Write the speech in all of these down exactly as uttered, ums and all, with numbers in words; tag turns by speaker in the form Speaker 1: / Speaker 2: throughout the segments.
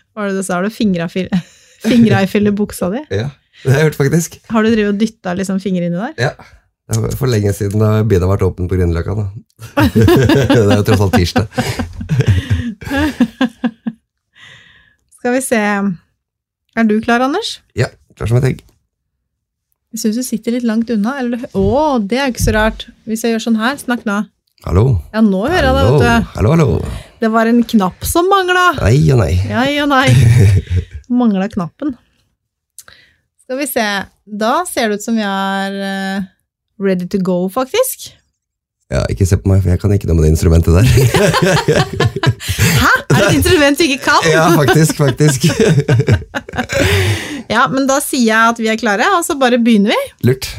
Speaker 1: Hva var det du sa? Har du fingra i fylle buksa di?
Speaker 2: Ja, det har jeg hørt faktisk.
Speaker 1: Har du drivet og dyttet liksom fingre inni der?
Speaker 2: Ja, det var for lenge siden da bida ble åpen på Grünerløkka. Det er jo tross alt tirsdag.
Speaker 1: Skal vi se. Er du klar, Anders?
Speaker 2: Ja, klar som et egg.
Speaker 1: Jeg synes du sitter litt langt unna. Eller... Åh, det er ikke så rart. Hvis jeg gjør sånn her, snakk nå.
Speaker 2: Hallo.
Speaker 1: Ja, nå hører jeg det, vet du.
Speaker 2: Hallo, hallo.
Speaker 1: Det var en knapp som manglet.
Speaker 2: Nei og nei.
Speaker 1: Ja, ja, nei. Manglet knappen. Skal vi se. Da ser det ut som vi er uh, ready to go, faktisk.
Speaker 2: Ja, ikke se på meg, for jeg kan ikke noe med det instrumentet der.
Speaker 1: Hæ? Er det et instrument du ikke kan?
Speaker 2: Ja, faktisk, faktisk.
Speaker 1: Ja, men da sier jeg at vi er klare, og så bare begynner vi.
Speaker 2: Lurt.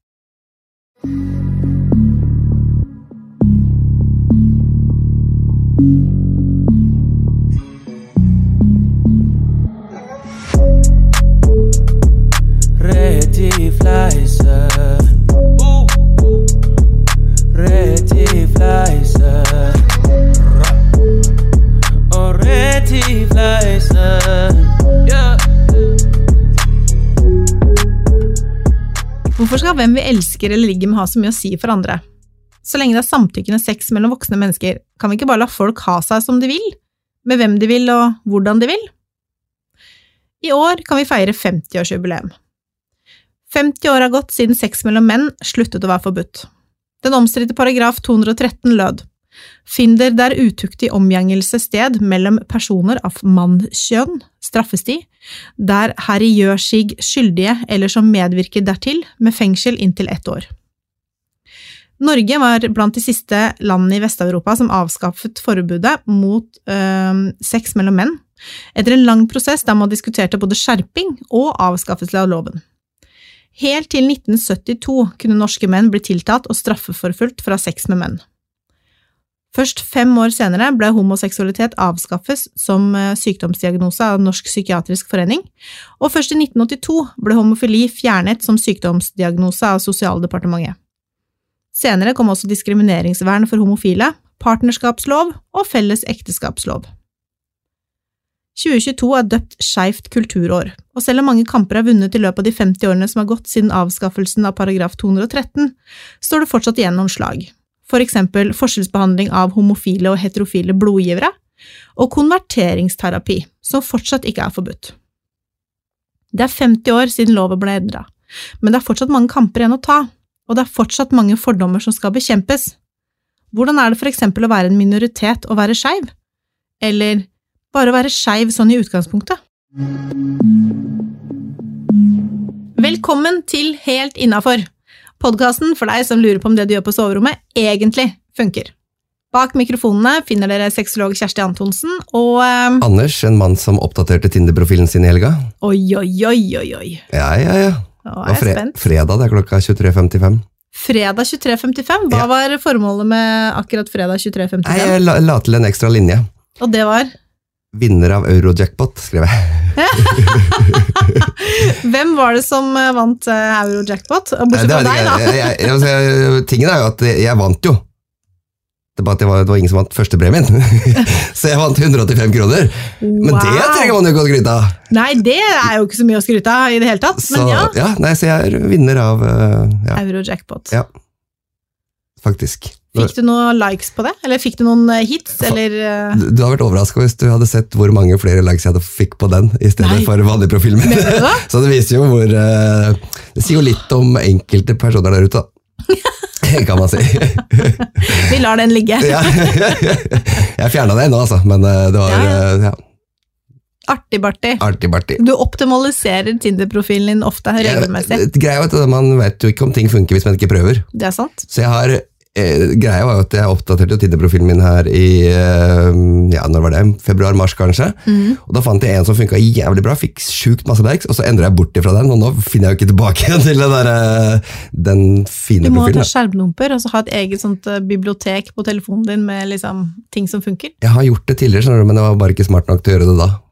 Speaker 3: Ready flies Ready flies Oh, ready flies Yeah
Speaker 1: Hvorfor skal hvem vi elsker eller ligger med ha så mye å si for andre? Så lenge det er samtykkende sex mellom voksne mennesker, kan vi ikke bare la folk ha seg som de vil, med hvem de vil og hvordan de vil? I år kan vi feire femti-årsjubileum. femti år har gått siden sex mellom menn sluttet å være forbudt. Den omstridte paragraf to hundre og tretten lød: Finder der utuktig omgjengelse sted mellom personer av mannkjønn, straffes de, der herri gjør sig skyldige eller som medvirker dertil, med fengsel inntil ett år. Norge var blant de siste landene i Vest-Europa som avskaffet forbudet mot øh, sex mellom menn, etter en lang prosess der man diskuterte både skjerping og avskaffelse av loven. Helt til nitten syttito kunne norske menn bli tiltatt og straffeforfulgt for å ha sex med menn. Først fem år senere ble homoseksualitet avskaffet som sykdomsdiagnose av Norsk Psykiatrisk Forening, og først i nitten åttito ble homofili fjernet som sykdomsdiagnose av Sosialdepartementet. Senere kom også diskrimineringsvern for homofile, partnerskapslov og felles ekteskapslov. tjue tjueto er døpt Skeift kulturår, og selv om mange kamper er vunnet i løpet av de femti årene som har gått siden avskaffelsen av paragraf to hundre og tretten, står det fortsatt igjen noen slag. For eksempel forskjellsbehandling av homofile og heterofile blodgivere, og konverteringsterapi, som fortsatt ikke er forbudt. Det er femti år siden loven ble endret, men det er fortsatt mange kamper igjen å ta, og det er fortsatt mange fordommer som skal bekjempes. Hvordan er det for eksempel å være en minoritet og være skeiv? Eller bare å være skeiv sånn i utgangspunktet? Velkommen til Helt Innenfor, podcasten for deg som lurer på om det du gjør på soverommet egentlig funker. Bak mikrofonene finner dere sexolog Kjersti Antonsen og... Um...
Speaker 2: Anders, en mann som oppdaterte Tinder-profilen sin i helga.
Speaker 1: Oi, oi, oi, oi, oi.
Speaker 2: Ja, ja, ja.
Speaker 1: Nå er jeg
Speaker 2: fre
Speaker 1: spent.
Speaker 2: Fredag, det er klokka tjuetre femtifem.
Speaker 1: Fredag tjuetre femtifem? Hva
Speaker 2: ja.
Speaker 1: var formålet med akkurat fredag tjuetre femtifem?
Speaker 2: Nei, jeg la, la til en ekstra linje.
Speaker 1: Og det var?
Speaker 2: Vinner av Eurojackpot, skrev jeg.
Speaker 1: Hvem var det som vant Eurojackpot? Bortsett fra deg, da.
Speaker 2: Jeg, jeg, jeg, jeg, tingen er jo at jeg vant jo. Det var, det var, det var ingen som vant første premien. Så jeg vant hundre og åttifem kroner. Men wow. Det trenger man jo ikke å skryte av.
Speaker 1: Nei, det er jo ikke så mye å skryte av i det hele tatt. Men
Speaker 2: så,
Speaker 1: ja.
Speaker 2: ja nei, så jeg er vinner av ja.
Speaker 1: Eurojackpot.
Speaker 2: Ja, faktisk.
Speaker 1: Fikk du noen likes på det? Eller fikk du noen hits? Eller, uh...
Speaker 2: Du har vært overrasket hvis du hadde sett hvor mange flere likes jeg hadde fikk på den, i stedet nei. For vanlig profil min. Så det viser jo hvor uh, det sier jo litt om enkelte personer der ute, kan man si.
Speaker 1: Vi lar den ligge.
Speaker 2: Ja. Jeg fjernet det ennå, altså, men uh, det var ja. Uh, ja.
Speaker 1: Artig-bartig.
Speaker 2: Artig-bartig.
Speaker 1: Du optimaliserer Tinder-profilen din ofte regelmessig.
Speaker 2: Ja, greia er at man vet jo ikke om ting funker hvis man ikke prøver.
Speaker 1: Det er sant.
Speaker 2: Så jeg har eh, greia var jo at jeg oppdaterte jo Tinder-profilen min her i eh, ja, når var det? Februar-mars kanskje. Mm. Og da fant jeg en som funket jævlig bra, fikk sjukt masse likes, og så endret jeg bort ifra den, og nå finner jeg jo ikke tilbake til den, der, den fine profilen.
Speaker 1: Du må
Speaker 2: profilen,
Speaker 1: ta skjermdumper, og så ha et eget sånt bibliotek på telefonen din med liksom ting som funker.
Speaker 2: Jeg har gjort det tidligere, skjønner du, men jeg var bare ikke smart nok til å gjøre det da.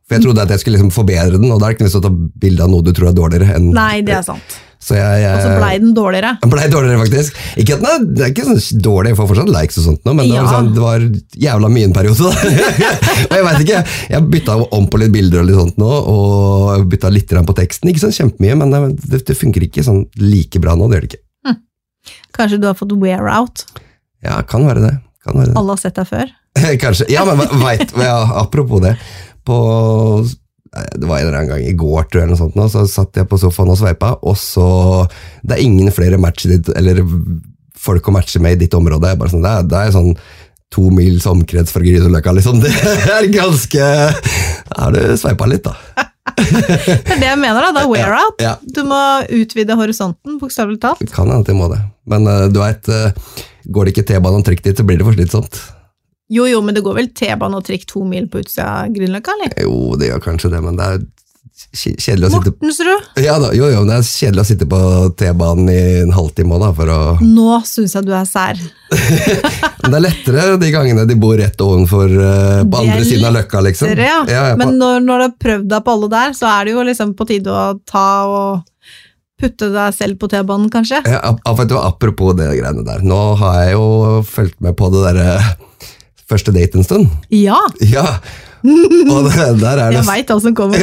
Speaker 2: For jeg trodde at jeg skulle liksom forbedre den, og da er det ikke lyst til å ta bilde av noe du tror er dårligere enn...
Speaker 1: Nei, det er sant.
Speaker 2: Så jeg, jeg,
Speaker 1: og så ble den dårligere.
Speaker 2: Den ble dårligere, faktisk. Ikke at den er, det er ikke sånn dårlig, jeg får fortsatt likes og sånt nå, men det,
Speaker 1: Ja.
Speaker 2: var sånn, det var jævla mye en periode da. Og jeg vet ikke, jeg bytta om på litt bilder og litt sånt nå, og bytta litt grann på teksten, ikke sånn kjempemye, men det, det funker ikke sånn like bra nå, det gjør det ikke.
Speaker 1: Hm. Kanskje du har fått wear out?
Speaker 2: Ja, kan være det. Kan være det.
Speaker 1: Alle har sett deg før?
Speaker 2: Kanskje, ja, men vet, ja, apropos det, på, det var en eller annen gang i går, tror jeg, eller noe sånt nå, så satt jeg på sofaen og sveipa, og så, det er ingen flere matcher ditt, eller folk å matche med i ditt område, bare sånn, det er, det er sånn to mils omkrets fra Grünerløkka, liksom, det er ganske, da har du sveipa litt da.
Speaker 1: Det er det jeg mener da, det er wear out.
Speaker 2: Ja, ja.
Speaker 1: Du må utvide horisonten, bokstavelig talt.
Speaker 2: Det kan hende at jeg må det, men uh, du vet, uh, går det ikke T-banen og trikk dit, så blir det for slitsomt.
Speaker 1: Jo, jo, men det går vel T-bane og trikk to mil på utsida av Grünerløkka, eller?
Speaker 2: Jo, det gjør kanskje det, men det er kjedelig å sitte...
Speaker 1: Mortensrud?
Speaker 2: Ja da, jo, jo, det er kjedelig å sitte på T-banen i en halvtime da, for å...
Speaker 1: Nå synes jeg du er sær.
Speaker 2: Men det er lettere de gangene de bor rett ovenfor uh, på
Speaker 1: Det er
Speaker 2: andre siden av løkka, liksom.
Speaker 1: lettere, ja.
Speaker 2: Ja, ja, på-
Speaker 1: Men når, når du har prøvd deg på alle der, så er det jo liksom på tide å ta og putte deg selv på T-banen, kanskje?
Speaker 2: Ja, ap- ap- apropos det greiene der. Nå har jeg jo fulgt med på det der uh, første date en stund.
Speaker 1: Ja,
Speaker 2: Ja, og det, der er det...
Speaker 1: jeg vet hva som kommer.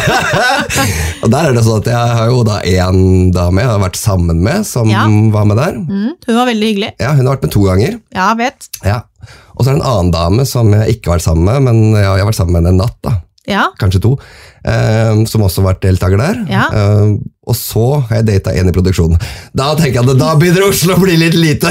Speaker 2: Og der er det sånn at jeg har jo da en dame jeg har vært sammen med, som
Speaker 1: Ja.
Speaker 2: var med der.
Speaker 1: Mm, hun var veldig hyggelig.
Speaker 2: Ja, hun har vært med to ganger.
Speaker 1: Ja, vet.
Speaker 2: Ja. Og så er det en annen dame som jeg ikke har vært sammen med, men jeg har vært sammen med en natt da.
Speaker 1: Ja,
Speaker 2: Kanskje to, eh, som også har vært deltaker der.
Speaker 1: Ja.
Speaker 2: Eh, og så har jeg datet en i produksjonen. Da tenker jeg at da begynner Oslo å bli litt lite.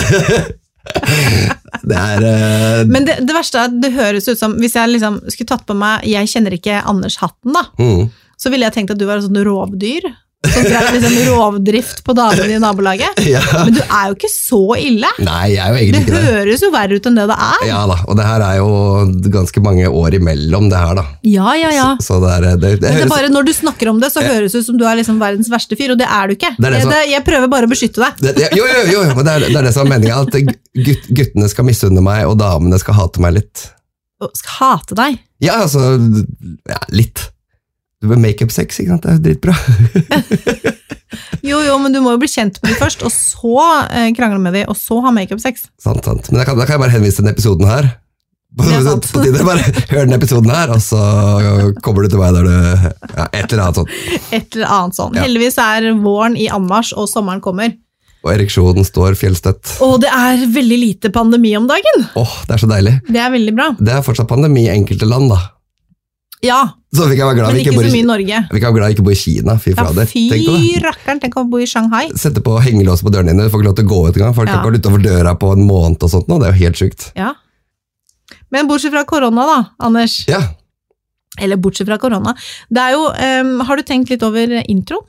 Speaker 2: Det er... eh,
Speaker 1: men det, det verste er at det høres ut som, hvis jeg liksom skulle tatt på meg, jeg kjenner ikke Anders Hatten da,
Speaker 2: mm.
Speaker 1: så ville jeg tenkt at du var en sånn rovdyr, som drev liksom rovdrift på damene i nabolaget.
Speaker 2: Ja.
Speaker 1: Men du er jo ikke så ille.
Speaker 2: Nei, jeg er jo
Speaker 1: Det
Speaker 2: egentlig ikke det.
Speaker 1: høres jo verre ut enn det det er.
Speaker 2: Ja da, og det her er jo ganske mange år imellom det her da.
Speaker 1: Ja, ja, ja.
Speaker 2: Så, så det er... Det, det,
Speaker 1: Men det er
Speaker 2: høres...
Speaker 1: bare når du snakker om det, så høres det ut som du er liksom verdens verste fyr, og det er du ikke.
Speaker 2: Det er det som-
Speaker 1: det, jeg prøver bare å beskytte deg.
Speaker 2: Det, det, jo, jo, jo, jo, men det er, det er det som er meningen, at gutt, guttene skal misunne meg, og damene skal hate meg litt.
Speaker 1: Og skal hate deg.
Speaker 2: Ja, altså, ja, litt. Du bør make-up-sex, ikke sant? Det er dritbra.
Speaker 1: Jo, jo, men du må jo bli kjent med dem først, og så eh, krangle med dem, og så ha make-up-sex.
Speaker 2: Sant, sant. Men da kan, da kan jeg bare henvise til den episoden her. På,
Speaker 1: Det er sant.
Speaker 2: på tide, bare hør den episoden her, og så kommer du til meg der du... Ja, et eller annet sånt.
Speaker 1: Et eller annet sånn.
Speaker 2: Ja.
Speaker 1: Heldigvis er våren i anmarsj, og sommeren kommer.
Speaker 2: Og ereksjonen står fjellstøtt.
Speaker 1: Og det er veldig lite pandemi om dagen.
Speaker 2: Åh, det er så deilig.
Speaker 1: Det er veldig bra.
Speaker 2: Det er fortsatt pandemi i enkelte land, da.
Speaker 1: Ja,
Speaker 2: Så vi kan være glad
Speaker 1: men
Speaker 2: vi
Speaker 1: ikke
Speaker 2: ikke bor
Speaker 1: så
Speaker 2: i,
Speaker 1: mye i Norge.
Speaker 2: vi kan være glad vi ikke bor i Kina. Fy
Speaker 1: Ja,
Speaker 2: fader.
Speaker 1: fy
Speaker 2: Tenk på det.
Speaker 1: rakkeren, tenk å bo i Shanghai.
Speaker 2: Sette på hengelås på dørene dine, du får ikke lov til å gå ut en gang. Folk
Speaker 1: Ja.
Speaker 2: har ikke vært utenfor døra på en måned og sånt nå, det er jo helt sykt.
Speaker 1: Ja. Men bortsett fra korona da, Anders.
Speaker 2: Ja,
Speaker 1: Eller bortsett fra korona. Det er jo, em, har du tenkt litt over introen?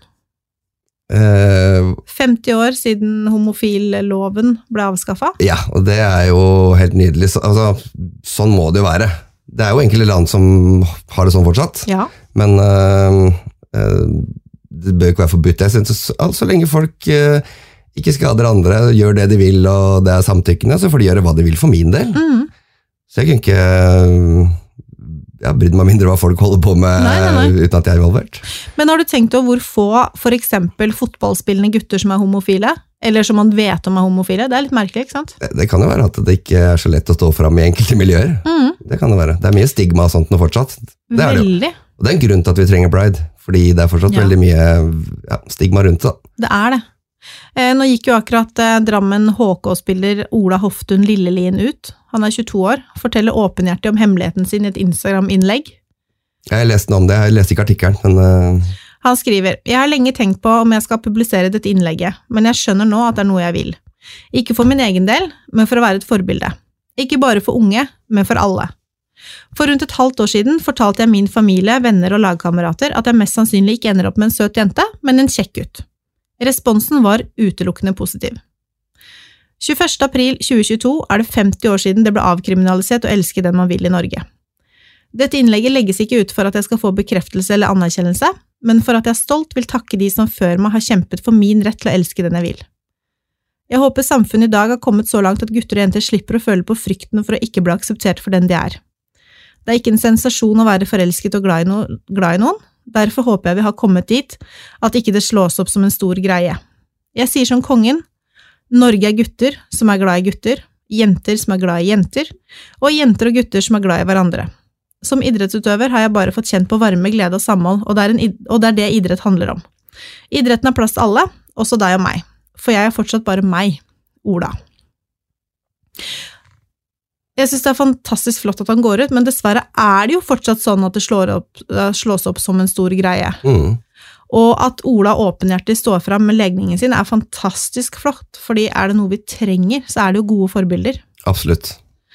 Speaker 2: eh,
Speaker 1: femti år siden homofilloven ble avskaffet.
Speaker 2: ja, og det er jo helt nydelig. Så, altså, sånn må det jo være. Det er jo enkelte land som har det sånn fortsatt,
Speaker 1: Ja.
Speaker 2: men eh, eh, det bør ikke være forbudt. Jeg synes, så, så lenge folk eh, ikke skader andre, gjør det de vil, og det er samtykkende, så får de gjøre hva de vil for min del.
Speaker 1: Mm.
Speaker 2: Så jeg kunne ikke eh, ja, brydd meg mindre hva folk holder på med
Speaker 1: Nei, nei, nei.
Speaker 2: uten at jeg er involvert.
Speaker 1: Men har du tenkt over hvor få for eksempel fotballspillende gutter som er homofile, eller som man vet om er homofile? Det er litt merkelig, ikke sant?
Speaker 2: Det, det kan jo være at det ikke er så lett å stå fram i enkelte miljøer.
Speaker 1: Mm.
Speaker 2: Det kan det være. Det er mye stigma og sånt nå fortsatt. Det er det jo.
Speaker 1: Veldig.
Speaker 2: Og det er en grunn til at vi trenger Pride, fordi det er fortsatt
Speaker 1: Ja.
Speaker 2: veldig mye ja, stigma rundt det.
Speaker 1: Det er det. Eh, nå gikk jo akkurat eh, Drammen H K-spiller Ola Hoftun Lillelien ut. Han er tjueto år, forteller åpenhjertig om hemmeligheten sin i et Instagram-innlegg.
Speaker 2: Jeg leste noe om det, jeg leste ikke artikkelen, men uh,
Speaker 1: Han skriver, jeg har lenge tenkt på om jeg skal publisere dette innlegget, men jeg skjønner nå at det er noe jeg vil. Ikke for min egen del, men for å være et forbilde. Ikke bare for unge, men for alle. For rundt et halvt år siden fortalte jeg min familie, venner og lagkamerater at jeg mest sannsynlig ikke ender opp med en søt jente, men en kjekk gutt. Responsen var utelukkende positiv. tjueførste april tjue tjueto er det femti år siden det ble avkriminalisert å elske den man vil i Norge. Dette innlegget legges ikke ut for at jeg skal få bekreftelse eller anerkjennelse, men for at jeg stolt vil takke de som før meg har kjempet for min rett til å elske den jeg vil. Jeg håper samfunnet i dag har kommet så langt at gutter og jenter slipper å føle på frykten for å ikke bli akseptert for den de er. Det er ikke en sensasjon å være forelsket og glad i, no, glad i noen. Derfor håper jeg vi har kommet dit at ikke det slås opp som en stor greie. Jeg sier som kongen, Norge er gutter som er glad i gutter, jenter som er glad i jenter, og jenter og gutter som er glad i hverandre. Som idrettsutøver har jeg bare fått kjent på varme, glede og samhold, og det er, en, og det, er det idrett handler om. Idretten har plass til alle, også deg og meg, for jeg er fortsatt bare meg, Ola. Jeg synes det er fantastisk flott at han går ut, men dessverre er det jo fortsatt sånn at det slår opp, slås opp som en stor greie.
Speaker 2: Mm.
Speaker 1: Og at Ola åpenhjertig står frem med legningen sin er fantastisk flott, fordi er det noe vi trenger, så er det jo gode forbilder.
Speaker 2: Absolutt.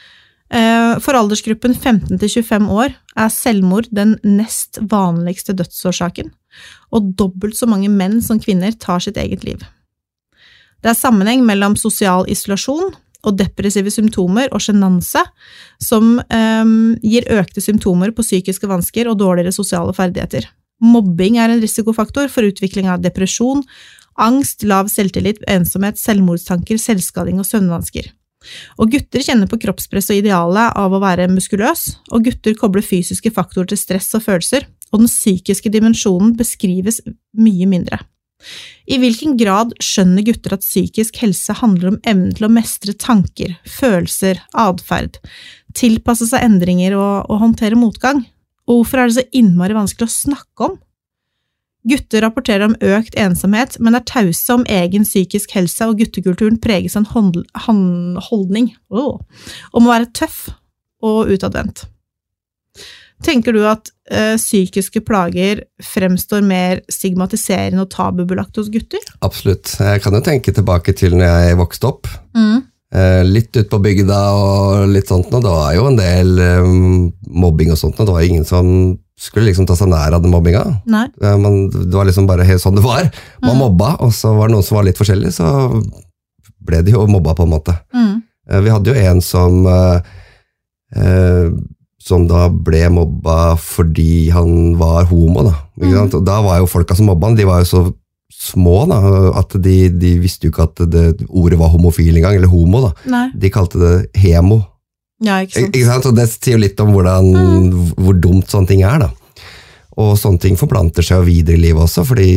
Speaker 1: For aldersgruppen femten til tjuefem år er selvmord den nest vanligste dødsårsaken, og dobbelt så mange menn som kvinner tar sitt eget liv. Det er sammenheng mellom sosial isolasjon og depressive symptomer og sjenanse, som um, gir økte symptomer på psykiske vansker og dårligere sosiale ferdigheter. Mobbing er en risikofaktor for utvikling av depresjon, angst, lav selvtillit, ensomhet, selvmordstanker, selvskading og søvnvansker. Og gutter kjenner på kroppspress og idealet av å være muskuløs, og gutter kobler fysiske faktorer til stress og følelser, og den psykiske dimensjonen beskrives mye mindre. I hvilken grad skjønner gutter at psykisk helse handler om evnen til å mestre tanker, følelser, adferd, tilpasse seg endringer og, og håndtere motgang? Og hvorfor er det så innmari vanskelig å snakke om? Gutter rapporterer om økt ensomhet, men er tause om egen psykisk helse, og guttekulturen preges av en holdning oh, om å være tøff og utadvendt. Tenker du at uh, psykiske plager fremstår mer stigmatiserende og tabubelagt hos gutter?
Speaker 2: Absolutt. Jeg kan jo tenke tilbake til når jeg vokste opp.
Speaker 1: Mm.
Speaker 2: Uh, litt ut på bygda og litt sånt, og det var jo en del um, mobbing og sånt, og det var ingen som skulle liksom ta seg nær av den mobbinga.
Speaker 1: Nei.
Speaker 2: Uh, men det var liksom bare helt sånn det var. Man mm. mobba, og så var det noen som var litt forskjellig, så ble de jo mobba på en måte.
Speaker 1: Mm.
Speaker 2: Uh, vi hadde jo en som... Uh, uh, som da ble mobba fordi han var homo, da. Ikke sant? Og da var jo folka som mobba han, de var jo så små, da, at de, de visste jo ikke at det ordet var homofil engang, eller homo, da.
Speaker 1: Nei.
Speaker 2: De kalte det hemo.
Speaker 1: Ja, ikke sant.
Speaker 2: Ikke sant? Og det sier jo litt om hvordan, mm. hvor dumt sånne ting er, da. Og sånne ting forplanter seg jo videre i livet også, fordi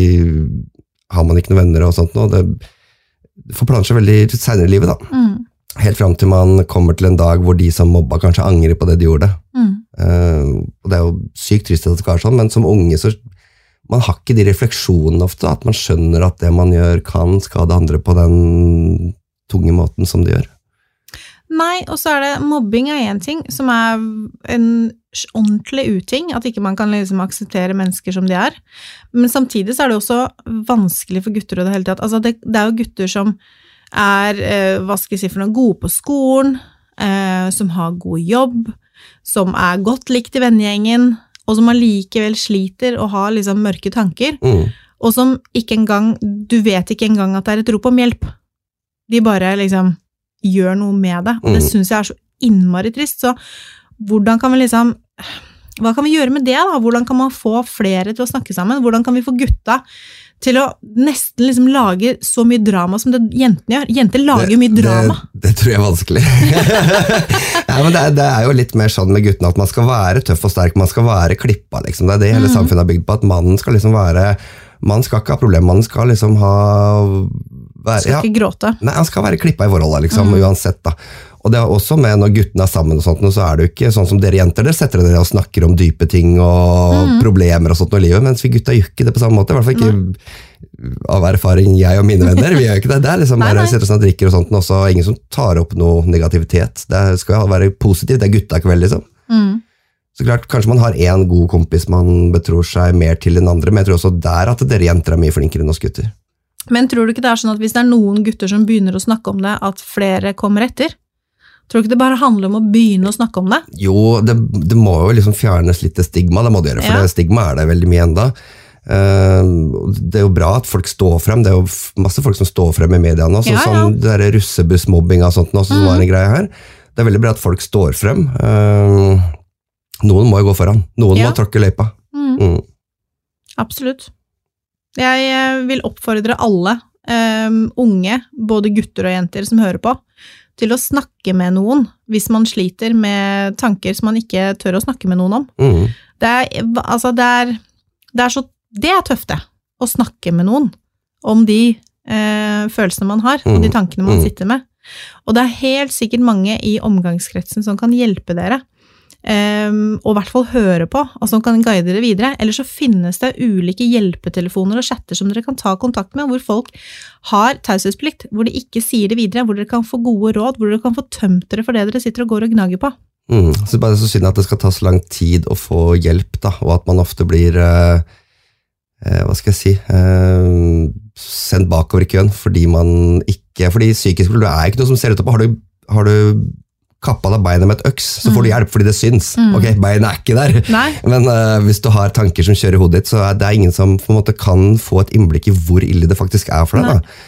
Speaker 2: har man ikke noen venner og sånt nå, det forplanter seg veldig senere i livet, da.
Speaker 1: Mm.
Speaker 2: Helt frem til man kommer til en dag hvor de som mobba kanskje angrer på det de gjorde.
Speaker 1: Mm.
Speaker 2: Uh, og det er jo sykt trist at det skal være sånn, men som unge så man har ikke de refleksjonene ofte, at man skjønner at det man gjør kan skade andre på den tunge måten som de gjør.
Speaker 1: Nei, og så er det, mobbing er en ting som er en ordentlig uting, at ikke man kan liksom akseptere mennesker som de er, men samtidig så er det også vanskelig for gutter i det hele tatt. Altså det, det er jo gutter som er, eh, hva skal jeg si for noe, gode på skolen, eh, som har god jobb, som er godt likt i vennegjengen, og som allikevel sliter og har liksom mørke tanker,
Speaker 2: mm.
Speaker 1: og som ikke engang, du vet ikke engang at det er et rop om hjelp. De bare liksom gjør noe med det, og det
Speaker 2: mm. synes
Speaker 1: jeg er så innmari trist, så hvordan kan vi liksom, hva kan vi gjøre med det da? Hvordan kan man få flere til å snakke sammen? Hvordan kan vi få gutta til å nesten liksom lage så mye drama som det jentene gjør? Jenter lager jo mye drama.
Speaker 2: Det, det tror jeg er vanskelig. Ja, men det er, det er jo litt mer sånn med guttene, at man skal være tøff og sterk, man skal være klippa, liksom. Det er det hele mm. samfunnet er bygd på, at mannen skal liksom være, man skal ikke ha problem, man skal liksom ha... Være,
Speaker 1: skal ikke
Speaker 2: ja,
Speaker 1: gråte.
Speaker 2: Nei, han skal være klippa i forholdet, liksom, mm. uansett da. Og det er også med når guttene er sammen og sånt, så er det jo ikke sånn som dere jenter, dere setter dere og snakker om dype ting og mm. problemer og sånt i livet, mens vi gutta gjør ikke det på samme måte, i hvert fall ikke mm. av erfaring jeg og mine venner, vi gjør ikke det. Det er liksom bare å sette oss og drikker og sånt, og så er ingen som tar opp noe negativitet. Det skal jo være positivt, det er gutta kveld, liksom.
Speaker 1: Mm.
Speaker 2: Så klart, kanskje man har en god kompis man betror seg mer til enn andre, men jeg tror også der at dere jenter er mye flinkere enn oss gutter.
Speaker 1: Men tror du ikke det er sånn at hvis det er noen gutter som begynner å snakke om det, at flere kommer etter? Tror du ikke det bare handler om å begynne å snakke om det?
Speaker 2: Jo, det, det må jo liksom fjernes litt stigma, det må det gjøre, for ja. det stigma er det veldig mye enda. Uh, det er jo bra at folk står frem, det er jo masse folk som står frem i media nå, sånn ja, ja. som det der russebussmobbing og sånt nå, som mm. var en greie her. Det er veldig bra at folk står frem. Uh, noen må jo gå foran, noen ja. må tråkke løypa.
Speaker 1: Mm. Mm. Absolutt. Jeg vil oppfordre alle um, unge, både gutter og jenter som hører på, til å snakke med noen hvis man sliter med tanker som man ikke tør å snakke med noen om.
Speaker 2: Mm.
Speaker 1: Det er, altså det er, det er så, det er tøft det, å snakke med noen om de eh, følelsene man har, og de tankene man
Speaker 2: Mm.
Speaker 1: sitter med. Og det er helt sikkert mange i omgangskretsen som kan hjelpe dere, Um, og i hvert fall høre på, og som kan guide dere videre. Eller så finnes det ulike hjelpetelefoner og chatter som dere kan ta kontakt med, hvor folk har taushetsplikt, hvor de ikke sier det videre, hvor dere kan få gode råd, hvor dere kan få tømt dere for det dere sitter og går og gnager på.
Speaker 2: Mm. Så bare så synd at det skal ta så lang tid å få hjelp, da, og at man ofte blir eh, eh, hva skal jeg si eh, sendt bakover i køen, fordi man ikke, fordi psykisk problem er ikke noe som ser ut på. Har du, har du kappa deg beinet med et øks, så får du hjelp fordi det syns.
Speaker 1: Mm.
Speaker 2: Ok, beinet er ikke der.
Speaker 1: Nei.
Speaker 2: Men uh, hvis du har tanker som kjører i hodet ditt, så er det ingen som på en måte kan få et innblikk i hvor ille det faktisk er for deg. Da.